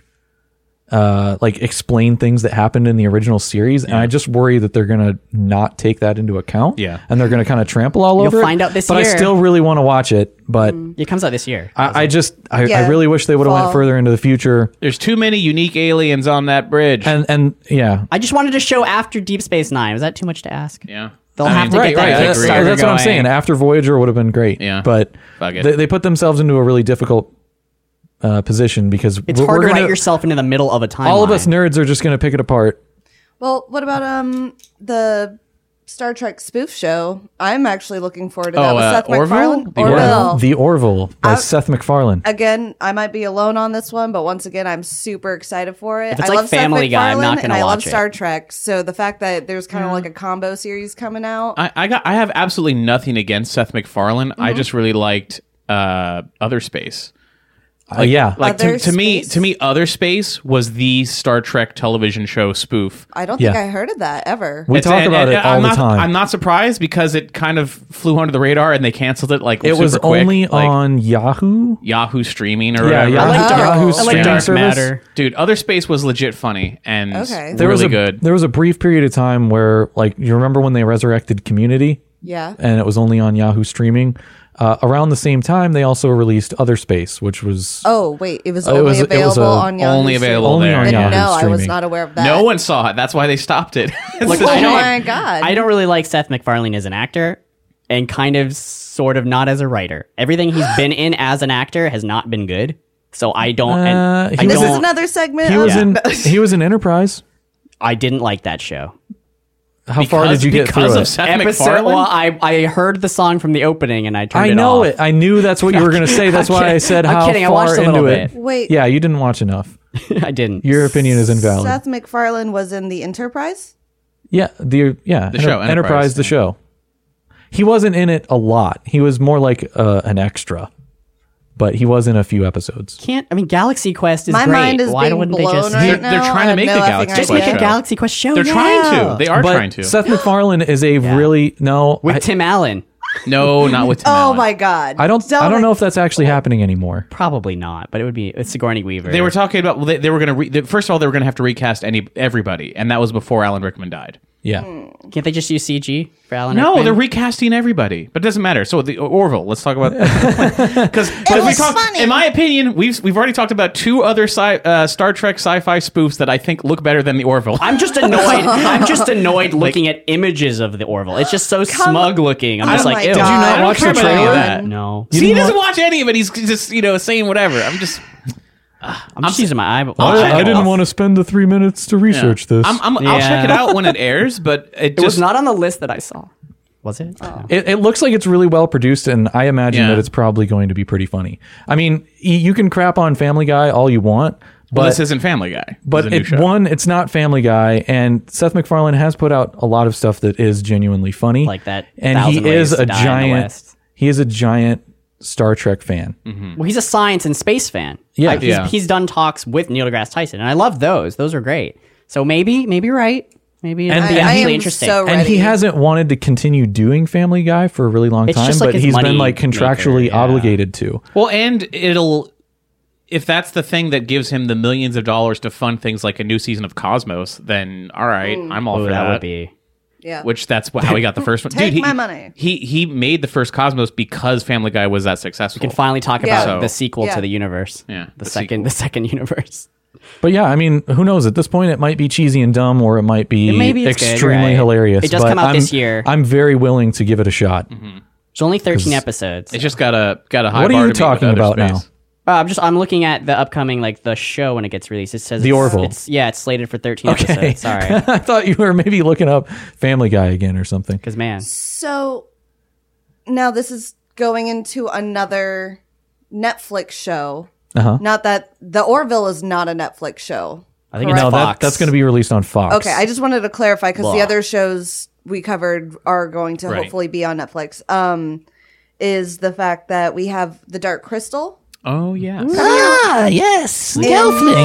uh like explain things that happened in the original series, and I just worry that they're gonna not take that into account. Yeah. And they're gonna kind of trample all You'll over it. find out this but year. I still really want to watch it, but It comes out this year. I, I just I, I Yeah. really wish they would have went Fall. further into the future. There's too many unique aliens on that bridge. And and yeah. I just wanted to show after Deep Space Nine. Was that too much to ask? yeah, They'll I have mean, to Right, get that right. Kickstarter That's, that's what I'm going. saying. After Voyager would have been great. Yeah. But Fuck it. they, they put themselves into a really difficult uh, position because It's we're, hard we're to gonna, write yourself into the middle of a timeline. all of us nerds are just going to pick it apart. Well, what about um the Star Trek spoof show? I'm actually looking forward to that Oh, with uh, Seth Orville? MacFarlane. The Orville. The Orville by I- Seth MacFarlane. Again, I might be alone on this one, but once again, I'm super excited for it. If it's I like love Seth Family Guy, I'm not MacFarlane, and gonna I love watch it. Star Trek, so the fact that there's kind of like a combo series coming out. I, I got. I have absolutely nothing against Seth MacFarlane. I Mm-hmm. just really liked uh, Other Space. Uh, yeah. Like to, Other to me, Space? to me, Other Space was the Star Trek television show spoof. I don't Yeah. think I heard of that ever. we It's- talk and- about and it all I'm the not, time. I'm not surprised because it kind of flew under the radar and they canceled it. Like it was super quick, only like on Yahoo. Yahoo streaming or Yeah, whatever. Yahoo, I like Dark- Yahoo I like streaming Dark service. Matter. Dude, Other Space was legit funny and Okay. There really was a, good. There was a brief period of time where, like, you remember when they resurrected Community? Yeah. And it was only on Yahoo streaming. Uh, around the same time, they also released Other Space, which was Oh wait, it was Uh, it only was- it was available a- on Yahoo. Only available only there. on Then Yahoo no, I was streaming. not aware of that. No one saw it. That's why they stopped it. Look, Oh I don't, my god! I don't really like Seth MacFarlane as an actor, and kind of, sort of, not as a writer. Everything he's been in as an actor has not been good. So I don't. Uh, and he I was- This don't. is another segment. he of- was Yeah. in he was in Enterprise. I didn't like that show. How far Because- did you get because through of it? Seth Episode. MacFarlane? Well, I I heard the song from the opening and I turned I it know off. it. I knew that's what you were going to say. That's I'm why I kidding. said I'm how kidding. I far watched a into little it. bit. Wait, Yeah, you didn't watch enough. I didn't. Your opinion is invalid. Seth MacFarlane was in the Enterprise. Yeah, the yeah The show, Enterprise, Enterprise, the yeah. show. He wasn't in it a lot. He was more like uh, an extra, but he was in a few episodes. Can't. I mean, Galaxy Quest is My great. mind is Why being wouldn't they blown just right They're- now. they're trying to I have make no the effing Galaxy just idea. make a show. Galaxy Quest show? They're trying Yeah. to. They are but trying to. Seth MacFarlane is a really no. with I- Tim Allen. No, not with Tim Oh Allen. my god! I don't. I don't know if that's actually happening anymore. Probably not, but it would be it's Sigourney Weaver. They were talking about. Well, they, they were going to. Re- they, first of all, they were going to have to recast any everybody, and that was before Alan Rickman died. Yeah. Can't they just use C G for Alan No, Rickman? they're recasting everybody, but it doesn't matter. So the Orville, let's talk about because we was talked. funny. In my opinion, we've we've already talked about two other sci, uh, Star Trek sci-fi spoofs that I think look better than the Orville. I'm just annoyed. I'm just annoyed looking at images of the Orville. It's just so smug looking. I'm Oh just my like, ew. God. Did you not I don't watch care the about any of trailer? that. No, See, he didn't doesn't watch any of it. He's just you know saying whatever. I'm just. I'm just using my eyeball. I, I didn't want to spend the three minutes to research this. I'm, I'm, I'll Yeah. check it out when it airs, but it It just was not on the list that I saw. Was it? No. It, it looks like it's really well produced, and I imagine Yeah. that it's probably going to be pretty funny. I mean, y- you can crap on Family Guy all you want, but well, this isn't Family Guy. but This is a new it, show. one, it's not Family Guy, and Seth MacFarlane has put out a lot of stuff that is genuinely funny, Like that and he Thousand Ways is to a Die in the giant. West. He is a giant Star Trek fan. Mm-hmm. Well, he's a science and space fan. Yeah. I- he's, Yeah. he's done talks with Neil deGrasse Tyson, and I love those. Those are great. So maybe, maybe you're right. Maybe it'll And be I- I actually am interesting. so And he ready. hasn't wanted to continue doing Family Guy for a really long It's time, just like but his he's been money like contractually maker, yeah. obligated to. Well, and it'll if that's the thing that gives him the millions of dollars to fund things like a new season of Cosmos, then all right, I'm all Oh, for that that. would be. Yeah. Which that's wh- how he got the first one. Take Dude, he, my money. He he made the first Cosmos because Family Guy was that successful. We can finally talk Yeah. about So- the sequel Yeah. to the universe. Yeah, the, the second, sequel. the second universe. But yeah, I mean, who knows? At this point, it might be cheesy and dumb, or it might be Maybe it's good, extremely right. hilarious. It does but come out I'm, this year. I'm very willing to give it a shot. There's only thirteen episodes. It's just got a got a high What are bar you to beat with talking Outer about Space. now? Uh, I'm just I'm looking at the upcoming like the show when it gets released. It says The it's, Orville. It's yeah, it's slated for thirteen Okay, episodes. Sorry, I thought you were maybe looking up Family Guy again or something. because man, So now this is going into another Netflix show. Uh-huh. Not that the Orville is not a Netflix show. I think it's No, Fox. that, that's going to be released on Fox. Okay, I just wanted to clarify because the Blah. other shows we covered are going to Right. hopefully be on Netflix. Um, is the fact that we have the Dark Crystal. Oh yeah. Ah, yes, I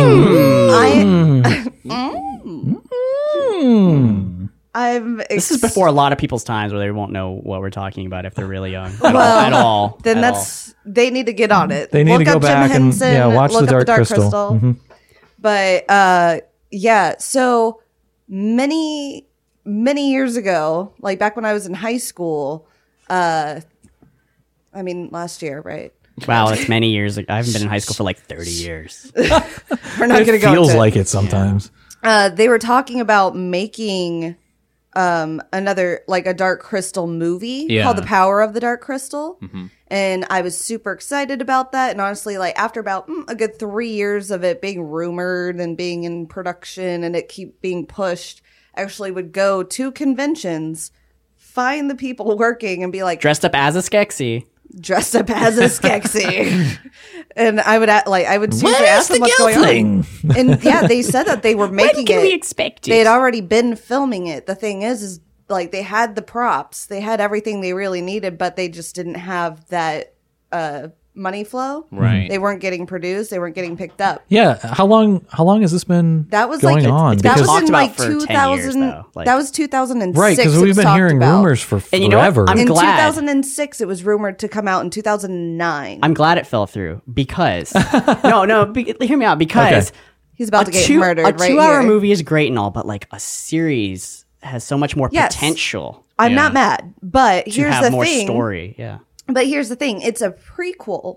I'm This is before a lot of people's times where they won't know what we're talking about if they're really young at, Well, all, at all. Then at that's they need to get on it. They need Look to go up Jim back and, Henson, yeah, watch look The up Dark Crystal. Mhm. But uh, yeah, so many many years ago, like back when I was in high school, uh, I mean last year, right? all. Wow, that's many years ago. I haven't been in high school for like thirty years. We're not going to It go. feels into it. like it sometimes. Uh, they were talking about making um, another like a Dark Crystal movie Yeah. called The Power of the Dark Crystal. And I was super excited about that. And honestly, like after about mm, a good three years of it being rumored and being in production and it keep being pushed, I actually would go to conventions, find the people working and be like, Dressed up as a Skeksis. dressed up as a Skeksis. And I would a- like I would seriously ask them what's going on. And yeah, they said that they were making can it. we expect it? They had already been filming it. The thing is, is like they had the props, they had everything they really needed, but they just didn't have that uh, money flow. Right. They weren't getting produced. They weren't getting picked up. Yeah, how long? How long has this been That was going like on? that been was talked in about like for ten years, two thousand. though. Like- that was two thousand six. right, because it we've was been talked hearing about. rumors for And you know what? forever. I'm In glad. two thousand six, it was rumored to come out in two thousand nine. I'm glad it fell through because no, no. Be, hear me out. Because Okay. He's about to get two, murdered a right two-hour here. movie is great and all, but like a series has so much more Yes. potential I'm Yeah. not mad, but to here's have the more thing. story. Yeah. But here's the thing: it's a prequel.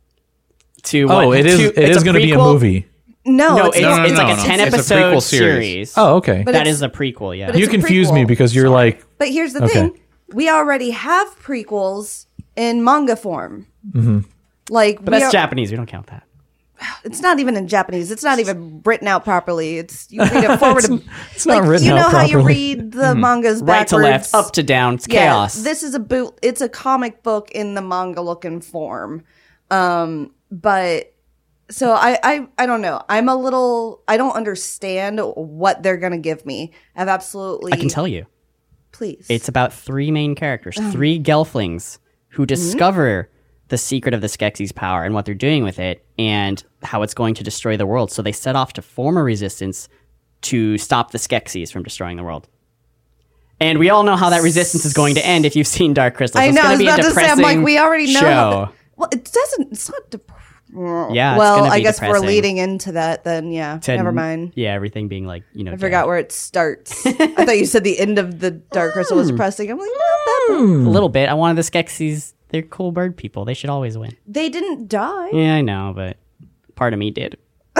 To oh, what? it is. to, it it's is going to be a prequel? movie. No, No, it's, it's, No, no, it's no, like no. a ten It's a episode prequel series. series. Oh, okay. But That it's- is a prequel. Yeah. but You it's a confuse me prequel. because you're like, But here's the Okay. thing: we already have prequels in manga form. Mm-hmm. Like, But we that's are- Japanese. We don't count that. It's not even in Japanese. It's not even written out properly. It's you read it forward. and- it's not like, written you know out how you properly. read the mangas Right backwards, to left, up to down. It's Yeah, chaos. This is a boot. It's a comic book in the manga looking form. Um, but so I, I, I don't know. I'm a little. I don't understand what they're gonna give me. I've absolutely. I can tell you. Please. It's about three main characters, Oh. three Gelflings who Mm-hmm. discover the secret of the Skeksis' power and what they're doing with it and how it's going to destroy the world. So they set off to form a resistance to stop the Skeksis from destroying the world. And we all know how that resistance is going to end if you've seen Dark Crystal. So I know. I It's was going to about be a to say, I'm depressing like, we already know. show. How the, well, it doesn't. It's not. Dep- Yeah, it's well, gonna be I guess depressing. we're leading into that. Then yeah, To- never mind. Yeah, everything being like, you know. I forgot where it starts. I thought you said the end of the Dark Crystal was depressing. I'm like, not that bad. a little bit. I wanted the Skeksis. They're cool bird people. They should always win. They didn't die. Yeah, I know, but part of me did.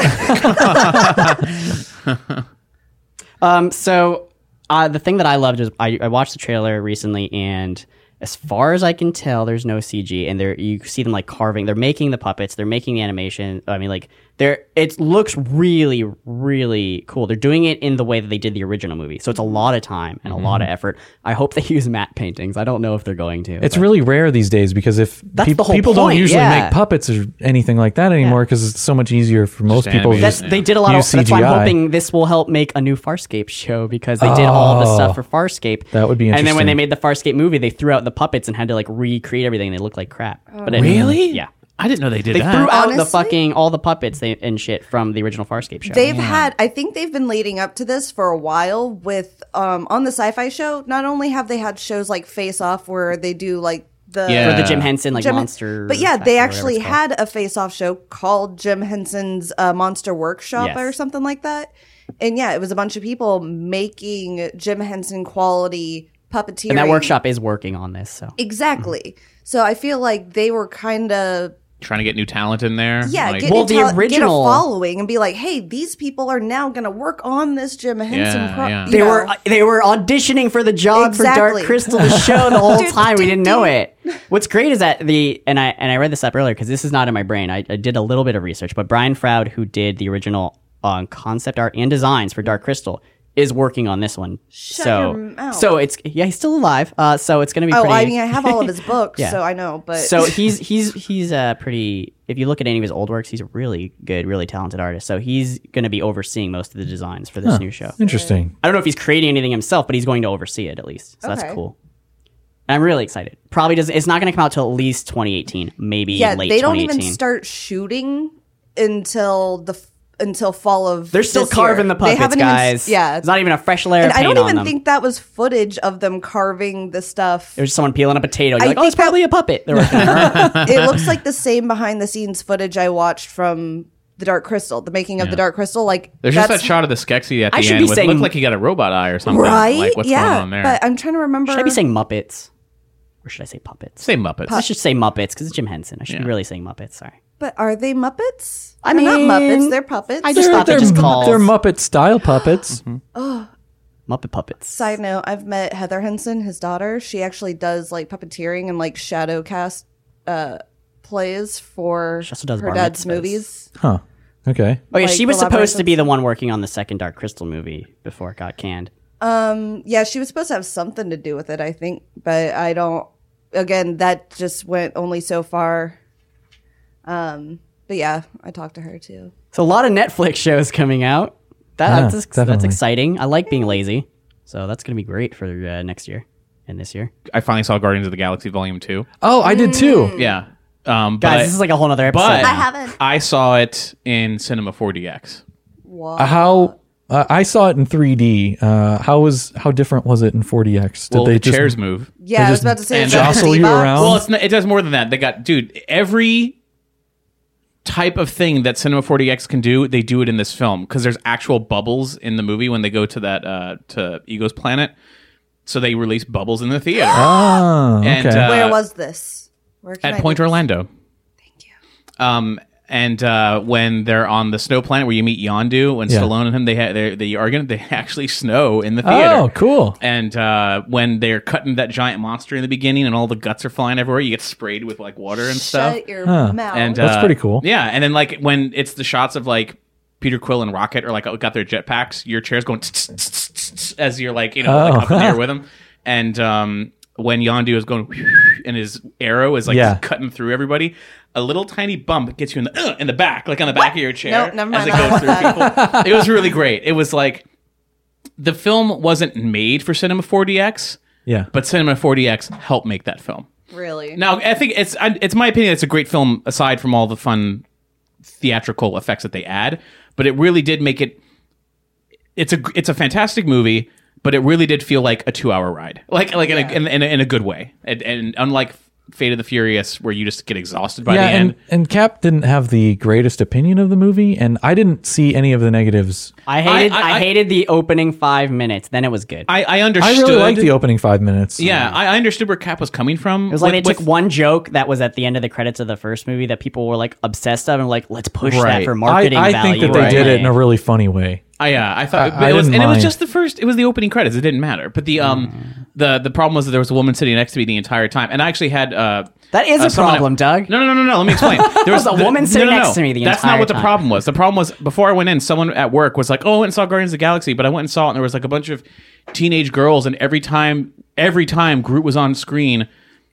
um. So uh, the thing that I loved is I, I watched the trailer recently, and as far as I can tell, there's no C G, and there you see them like carving. They're making the puppets. They're making the animation. I mean, like they're it looks really, really cool. They're doing it in the way that they did the original movie, so it's a lot of time and a lot of effort. I hope they use matte paintings. I don't know if they're going to. It's but- really rare these days because if That's peop- the whole people don't point, usually yeah. make puppets or anything like that anymore because it's so much easier for most people. animate. to That's, just- they did a lot of. use That's why I'm C G I. hoping this will help make a new Farscape show because they did all the Oh, stuff for Farscape. that would be And then when interesting. they made the Farscape movie, they threw out the puppets and had to like recreate everything. And they looked like crap. But it- Really? Yeah. I didn't know they did They that. threw out the Honestly? fucking all the puppets they, and shit from the original Farscape show. They've had, I think they've been leading up to this for a while with, um, on the Sci-Fi Show. Not only have they had shows like Face Off where they do like the Yeah. for the Jim Henson like Jim- monster. But yeah, Factory they or whatever actually it's called. had a face-off show called Jim Henson's uh, Monster Workshop Yes. or something like that. And yeah, it was a bunch of people making Jim Henson quality puppeteering. and that workshop is working on this. So Exactly. So I feel like they were kind of Trying to get new talent in there. yeah, Like, get, Well, into- the get a original- following and be like, hey, these people are now going to work on this Jim Henson. Yeah, pro- yeah. you they know. were they were auditioning for the job for Exactly. Dark Crystal the show the whole Do, time. We do, didn't know do. it. What's great is that the and I and I read this up earlier because this is not in my brain. I, I did a little bit of research, but Brian Froud, who did the original uh, concept art and designs for Dark Crystal, is working on this one. Shut so your mouth. so it's yeah he's still alive. Uh, so it's gonna be Oh, pretty. I mean, I have all of his books, Yeah. so I know. But So he's he's he's uh pretty. If you look at any of his old works, he's a really good, really talented artist. So he's going to be overseeing most of the designs for this new show. Interesting. I don't know if he's creating anything himself, but he's going to oversee it at least. So Okay. that's cool. And I'm really excited. Probably does. It's not going to come out till at least twenty eighteen, maybe yeah, late they don't twenty eighteen. even start shooting until the f- until fall of. They're still this year. carving the They puppets, haven't even s- guys. yeah, it's not even a fresh layer and of I paint don't on even them. think that was footage of them carving the stuff. There's someone peeling a potato. You're I like, oh, think it's probably a puppet. They're working on it. It looks like the same behind the scenes footage I watched from the Dark Crystal, the making of the Dark Crystal. Like There's just that's- that shot of the Skeksis at I the should end. be With, saying- looked like he got a robot eye or something. right? Like, what's yeah, going on there? but I'm trying to remember. Should I be saying Muppets? Or should I say puppets? Say Muppets. I should say Muppets because it's Jim Henson. I should be Yeah. really saying Muppets. Sorry. But are they Muppets? I They're not mean, Muppets. They're puppets. I just They're, thought they they're, just called they're Muppet style puppets. Muppet puppets. Side note: I've met Heather Henson, his daughter. She actually does like puppeteering and like shadow cast uh, plays for She also does her bar dad's mitzvahs. movies. Huh. Okay. Oh yeah, like, she was supposed to collaborations. be the one working on the second Dark Crystal movie before it got canned. Um, yeah, she was supposed to have something to do with it, I think, but I don't. Again, that just went only so far. Um, but yeah, I talked to her too. So a lot of Netflix shows coming out. That, Yeah, that's, that's definitely. exciting. I like being lazy, so that's gonna be great for uh, next year and this year. I finally saw Guardians of the Galaxy Volume Two. Oh, I did too. Yeah. Um, Guys, but, this is like a whole other episode. but now. I haven't. I saw it in Cinema four D X. Wow. Uh, How uh, I saw it in three D. Uh, how was how different was it in four D X? Did Well, they the just chairs move. Yeah, I was just about to say and it's like a jostle you D-box. around? Well, it's not, it does more than that. They got, dude, every type of thing that Cinema four D X can do, they do it in this film because there's actual bubbles in the movie when they go to that uh, to Ego's planet. So they release bubbles in the theater Oh, okay. And, uh, Where was this? Where can at I Point do this? Orlando. Thank you. Um, and uh, when they're on the snow planet where you meet Yondu, when Yeah. Stallone and him, they ha- they they are gonna they actually snow in the theater. oh, cool. And uh, when they're cutting that giant monster in the beginning, and all the guts are flying everywhere, you get sprayed with like water and stuff. Shut your Huh. mouth. And That's uh, pretty cool. Yeah, and then like when it's the shots of like Peter Quill and Rocket are like got their jetpacks, your chair's going as you're like you know like Oh. up in the air with them. And um, when Yondu is going and his arrow is like Yeah. cutting through everybody, a little tiny bump gets you in the uh, in the back, like on the back of your chair Nope, never as mind. it I goes don't through want people. It was really great. It was like the film wasn't made for Cinema four D X, Yeah. but Cinema four D X helped make that film. really? Now, I think it's I- it's my opinion. It's a great film aside from all the fun theatrical effects that they add, but it really did make it. It's a it's a fantastic movie. but it really did feel like a two-hour ride, like like Yeah. in, a, in, a, in a good way, and, and unlike Fate of the Furious, where you just get exhausted by yeah, the and, end. and Cap didn't have the greatest opinion of the movie, and I didn't see any of the negatives. I hated I, I- I- hated the opening five minutes. Then it was good. I, I I understood. really liked the opening five minutes. Yeah, I, I understood where Cap was coming from. It was like with- they took with- one joke that was at the end of the credits of the first movie that people were like obsessed of and like, let's push that Right. for I, marketing I value. think that they Right. did it in a really funny way. I, yeah, I thought, I- but I it was, didn't and it was mind. just the first. It was the opening credits. It didn't matter. But the um, the the problem was that there was a woman sitting next to me the entire time, and I actually had uh. That is uh, a someone- problem, Doug. No, no, no, no, no. Let me explain. There was a woman sitting next to me the That's entire not what the time. problem was. The problem was before I went in, someone at work was like, "Oh, I went and saw Guardians of the Galaxy," but I went and saw it, and there was like a bunch of teenage girls, and every time, every time Groot was on screen,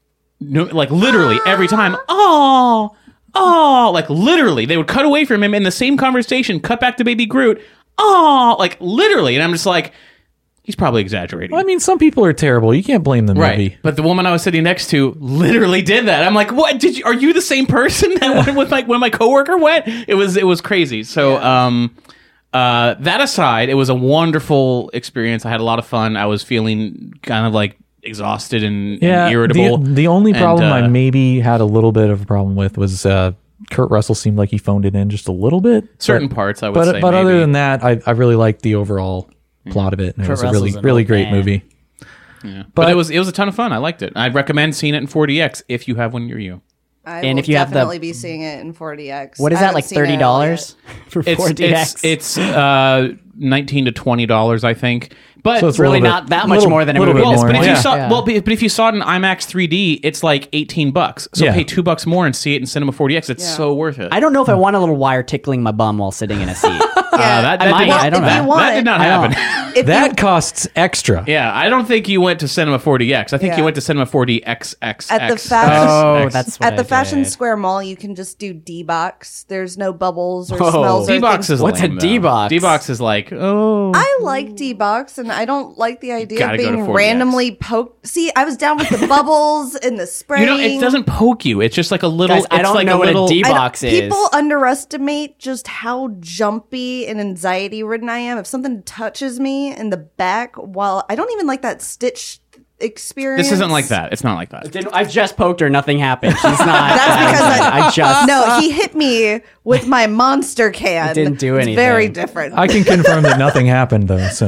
no, like literally every time, oh, oh, like literally, they would cut away from him in the same conversation, cut back to Baby Groot, oh, like literally, and I'm just like, he's probably exaggerating. Well, I mean, some people are terrible. You can't blame the movie. Right, but the woman I was sitting next to literally did that. I'm like, "What? Did you? Are you the same person that went with like when my coworker went?" It was it was crazy. So, um, uh, that aside, it was a wonderful experience. I had a lot of fun. I was feeling kind of like exhausted and, Yeah, and irritable. The, the only And, problem uh, I maybe had a little bit of a problem with was uh, Kurt Russell seemed like he phoned it in just a little bit. certain but, parts, I would but say. but other maybe. than that, I I really liked the overall plot of it. And it Kurt was a really Russell's an really old great man. movie. Yeah. But, but- it was it was a ton of fun. I liked it. I'd recommend seeing it in four D X if you have one near you. I And will if you have the- definitely be seeing it in four D X. What is I that, haven't like seen it thirty dollars for It's four D X? it's it's uh, nineteen to twenty dollars, I think. But So it's really a little not bit- that much little- more than a little movie. bit Well, more. but if Yeah. you saw Yeah. well, but but if you saw it in IMAX three D, it's like eighteen bucks. So Yeah. pay two bucks more and see it in Cinema four D X. It's Yeah. so worth it. I don't know if I want a little wire tickling my bum while sitting in a seat. Uh, that, I that might, did not, I don't if know. you want- that did not I don't. happen. If That you, costs extra. Yeah, I don't think you went to Cinema four D X. I think Yeah. you went to Cinema four D X X At the X, fashion- X, Oh, X. that's what at the I Fashion did. Square Mall, you can just do D-Box. There's no bubbles or Whoa. smells or D-Box things. is What's a lame, though. D-Box? D-Box is like, oh. I like D-Box, and I don't like the idea Gotta of go to being four D X. randomly poked. See, I was down with the bubbles and the spraying. you know, it doesn't poke you. It's just like a little. Guys, I it's don't like know a what a little, D- I don't- box is. People underestimate just how jumpy and anxiety ridden I am. If something touches me in the back, while I don't even like that stitch experience. This isn't like that. It's not like that. Didn't- I just poked her. Nothing happened. She's not. That's because I, I just. no. He hit me with my monster can. It didn't do It's anything. very different. I can confirm that nothing happened though. So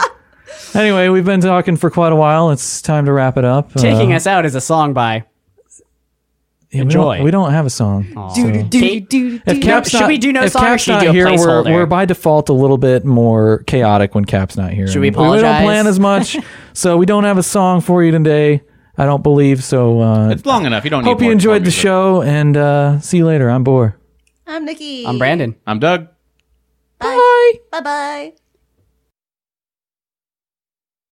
anyway, we've been talking for quite a while. It's time to wrap it up. Taking Uh, us out is a song by. yeah, we Enjoy. don't, we don't have a song. so- Kate- If Cap's Should not, we do no if song or Cap's should we not do a here, we're, placeholder? we're by default a little bit more chaotic when Cap's not here. Should we And We don't apologize? plan as much, so we don't have a song for you today. I don't believe so. Uh, It's long enough. You don't. hope need you more enjoyed the music. show, and uh, see you later. I'm Boar. I'm Nikki. I'm Brandon. I'm Doug. Bye. Bye. Bye.